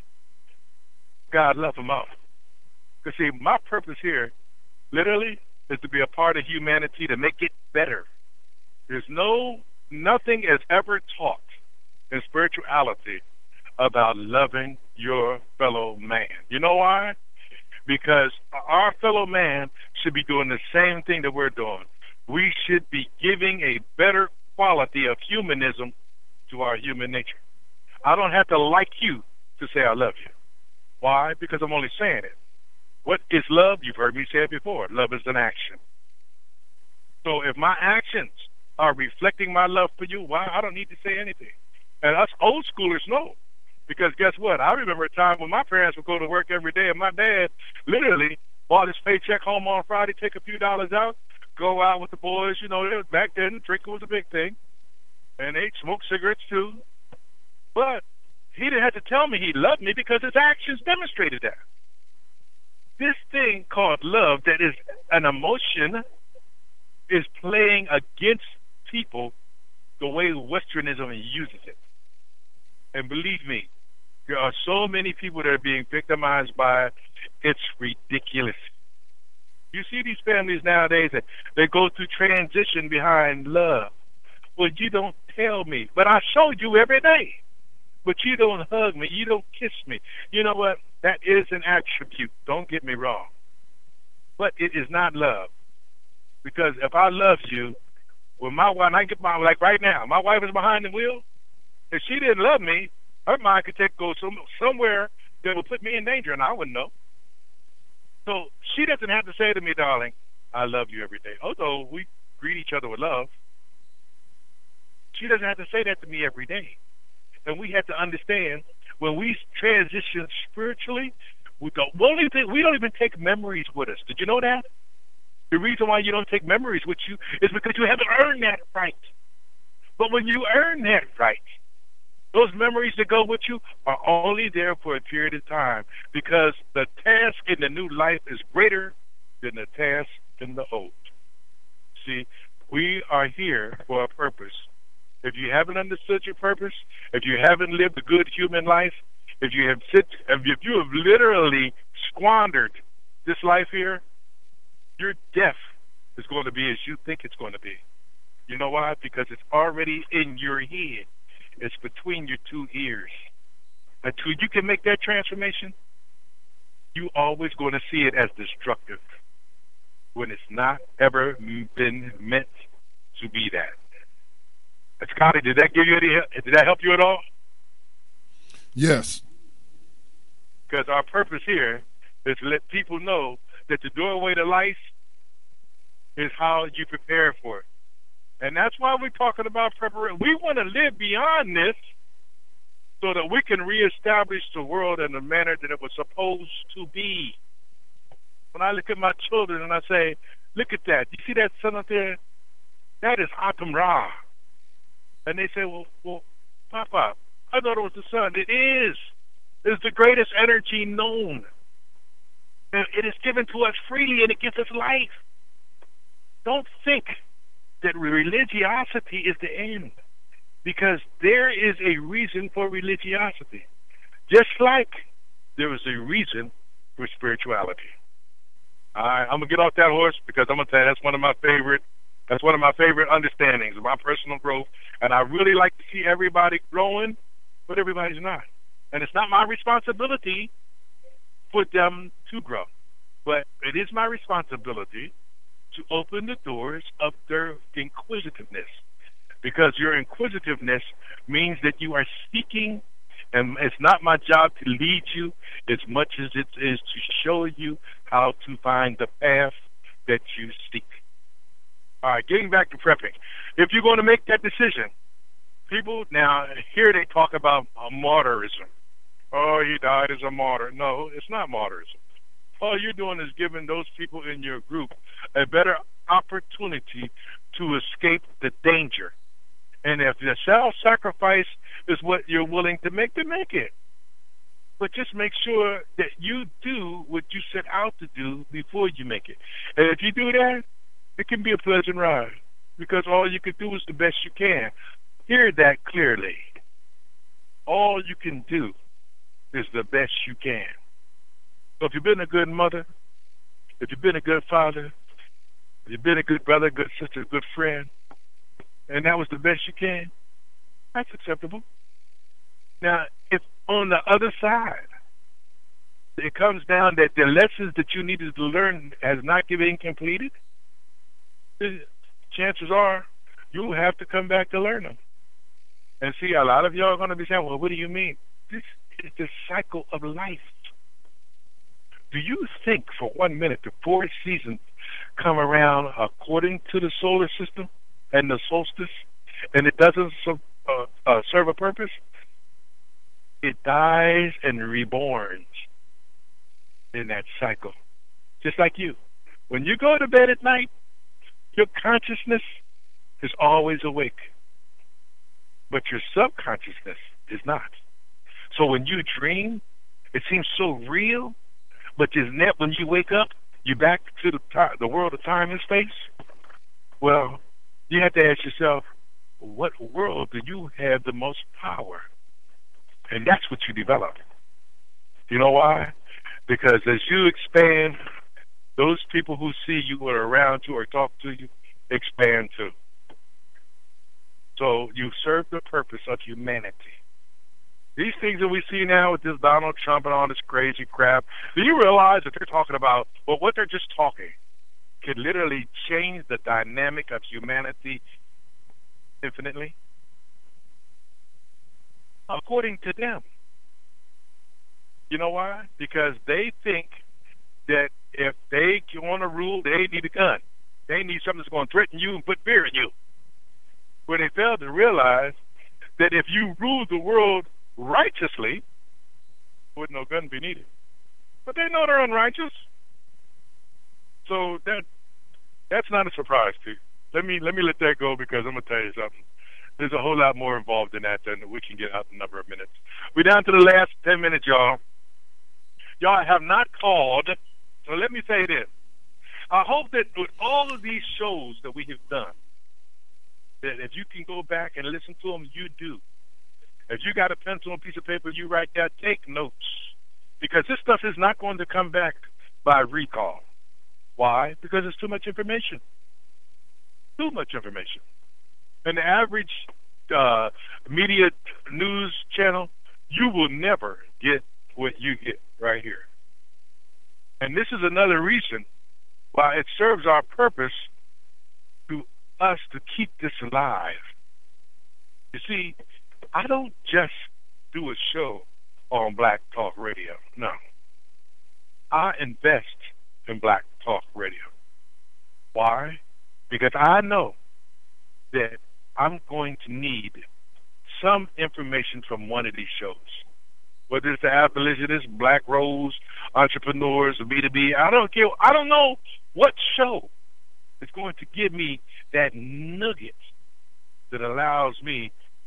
H: God left them off. Because, see, my purpose here, literally, is to be a part of humanity to make it better. There's nothing is ever taught in spirituality about loving your fellow man. You know why? Because our fellow man should be doing the same thing that we're doing. We should be giving a better quality of humanism to our human nature. I don't have to like you to say I love you. Why? Because I'm only saying it. What is love? You've heard me say it before. Love is an action. So if my actions are reflecting my love for you, why? I don't need to say anything. And us old schoolers know. Because guess what? I remember a time when my parents would go to work every day, and my dad literally bought his paycheck home on Friday, take a few dollars out, go out with the boys. You know, back then, drinking was a big thing. And they smoked cigarettes too. But he didn't have to tell me he loved me, because his actions demonstrated that. This thing called love, that is an emotion, is playing against people the way Westernism uses it. And believe me, there are so many people that are being victimized by it. It's ridiculous. You see these families nowadays, they go through transition behind love. Well, you don't tell me, but I show you every day. But you don't hug me. You don't kiss me. You know what? That is an attribute. Don't get me wrong. But it is not love. Because if I love you, when my wife, like right now, my wife is behind the wheel. If she didn't love me, her mind could go somewhere that would put me in danger, and I wouldn't know. So she doesn't have to say to me, darling, I love you every day. Although we greet each other with love, she doesn't have to say that to me every day. And we have to understand, when we transition spiritually, we don't even take memories with us. Did you know that? The reason why you don't take memories with you is because you haven't earned that right. But when you earn that right, those memories that go with you are only there for a period of time, because the task in the new life is greater than the task in the old. See, we are here for a purpose. If you haven't understood your purpose, if you haven't lived a good human life, if you have literally squandered this life here, your death is going to be as you think it's going to be. You know why? Because it's already in your head. It's between your two ears. Until you can make that transformation, you're always going to see it as destructive, when it's not ever been meant to be that. Scotty, did that help you at all?
A: Yes.
H: Because our purpose here is to let people know that the doorway to life is how you prepare for it. And that's why we're talking about preparation. We want to live beyond this so that we can reestablish the world in the manner that it was supposed to be. When I look at my children and I say, look at that. You see that sun up there? That is Atum Ra. And they say, well, Papa, I thought it was the sun. It is. It's the greatest energy known. And it is given to us freely, and it gives us life. Don't think that religiosity is the end, because there is a reason for religiosity, just like there is a reason for spirituality. I'm gonna get off that horse because I'm gonna tell you that's one of my favorite understandings of my personal growth, and I really like to see everybody growing, but everybody's not, and it's not my responsibility for them to grow, but it is my responsibility to open the doors of their inquisitiveness, because your inquisitiveness means that you are seeking, and it's not my job to lead you as much as it is to show you how to find the path that you seek. All right, getting back to prepping. If you're going to make that decision, people, now, here they talk about martyrism. Oh, he died as a martyr. No, it's not martyrism. All you're doing is giving those people in your group a better opportunity to escape the danger. And if the self-sacrifice is what you're willing to make, then make it. But just make sure that you do what you set out to do before you make it. And if you do that, it can be a pleasant ride, because all you can do is the best you can. Hear that clearly. All you can do is the best you can. So if you've been a good mother, if you've been a good father, if you've been a good brother, good sister, good friend, and that was the best you can, that's acceptable. Now, if on the other side, it comes down that the lessons that you needed to learn has not been completed, the chances are you'll have to come back to learn them. And see, a lot of y'all are going to be saying, well, what do you mean? This is the cycle of life. Do you think for 1 minute the 4 seasons come around according to the solar system and the solstice, and it doesn't serve a purpose? It dies and reborns in that cycle. Just like you. When you go to bed at night, your consciousness is always awake, but your subconsciousness is not. So when you dream, it seems so real, but isn't that when you wake up, you're back to the world of time and space? Well, you have to ask yourself, what world do you have the most power? And that's what you develop. You know why? Because as you expand, those people who see you or are around you or talk to you expand too. So you serve the purpose of humanity. These things that we see now with this Donald Trump and all this crazy crap, do you realize that they're talking about, well, what they're just talking could literally change the dynamic of humanity infinitely? According to them. You know why? Because they think that if they want to rule, they need a gun. They need something that's going to threaten you and put fear in you. Where they fail to realize that if you rule the world righteously, would no gun be needed. But they know they're unrighteous. So that's not a surprise to you. Let me let that go, because I'm gonna tell you something. There's a whole lot more involved in that than we can get out in a number of minutes. We're down to the last 10 minutes, y'all. Y'all have not called, so let me say this. I hope that with all of these shows that we have done, that if you can go back and listen to them, you do. If you got a pencil and a piece of paper, you write that, take notes. Because this stuff is not going to come back by recall. Why? Because it's too much information. Too much information. And the average media news channel, you will never get what you get right here. And this is another reason why it serves our purpose to us to keep this alive. You see, I don't just do a show on Black Talk Radio. No. I invest in Black Talk Radio. Why? Because I know that I'm going to need some information from one of these shows. Whether it's the abolitionists, Black Rose, entrepreneurs, B2B, I don't care. I don't know what show is going to give me that nugget that allows me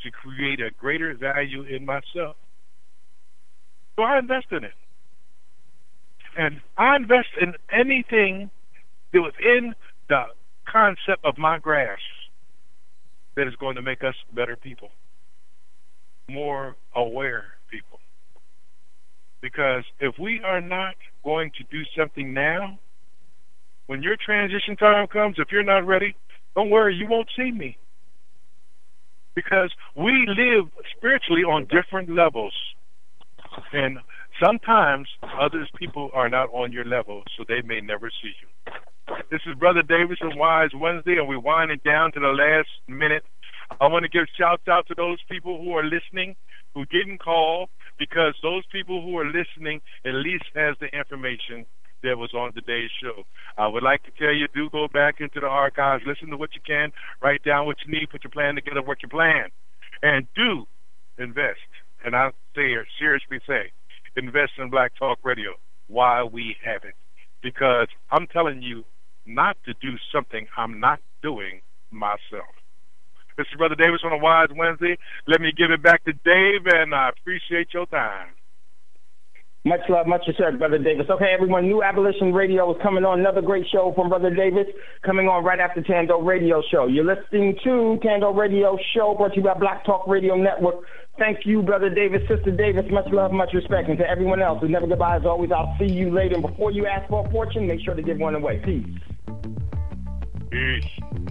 H: to create a greater value in myself. So I invest in it. And I invest in anything that within the concept of my grasp that is going to make us better people, more aware people. Because if we are not going to do something now, when your transition time comes, if you're not ready, don't worry, you won't see me. Because we live spiritually on different levels. And sometimes others people are not on your level, so they may never see you. This is Brother Davis from Wise Wednesday, and we're winding down to the last minute. I want to give shouts out to those people who are listening, who didn't call, because those people who are listening at least has the information that was on today's show. I would like to tell you, do go back into the archives, listen to what you can, write down what you need, put your plan together, work your plan, and do invest. And I seriously say, invest in Black Talk Radio while we have it. Because I'm telling you not to do something I'm not doing myself. This is Brother Davis on a Wise Wednesday. Let me give it back to Dave, and I appreciate your time.
D: Much love, much respect, Brother Davis. Okay, everyone, New Abolition Radio is coming on. Another great show from Brother Davis coming on right after Tando Radio Show. You're listening to Tando Radio Show brought to you by Black Talk Radio Network. Thank you, Brother Davis, Sister Davis. Much love, much respect. And to everyone else, never goodbye as always. I'll see you later. And before you ask for a fortune, make sure to give one away. Peace.
H: Peace.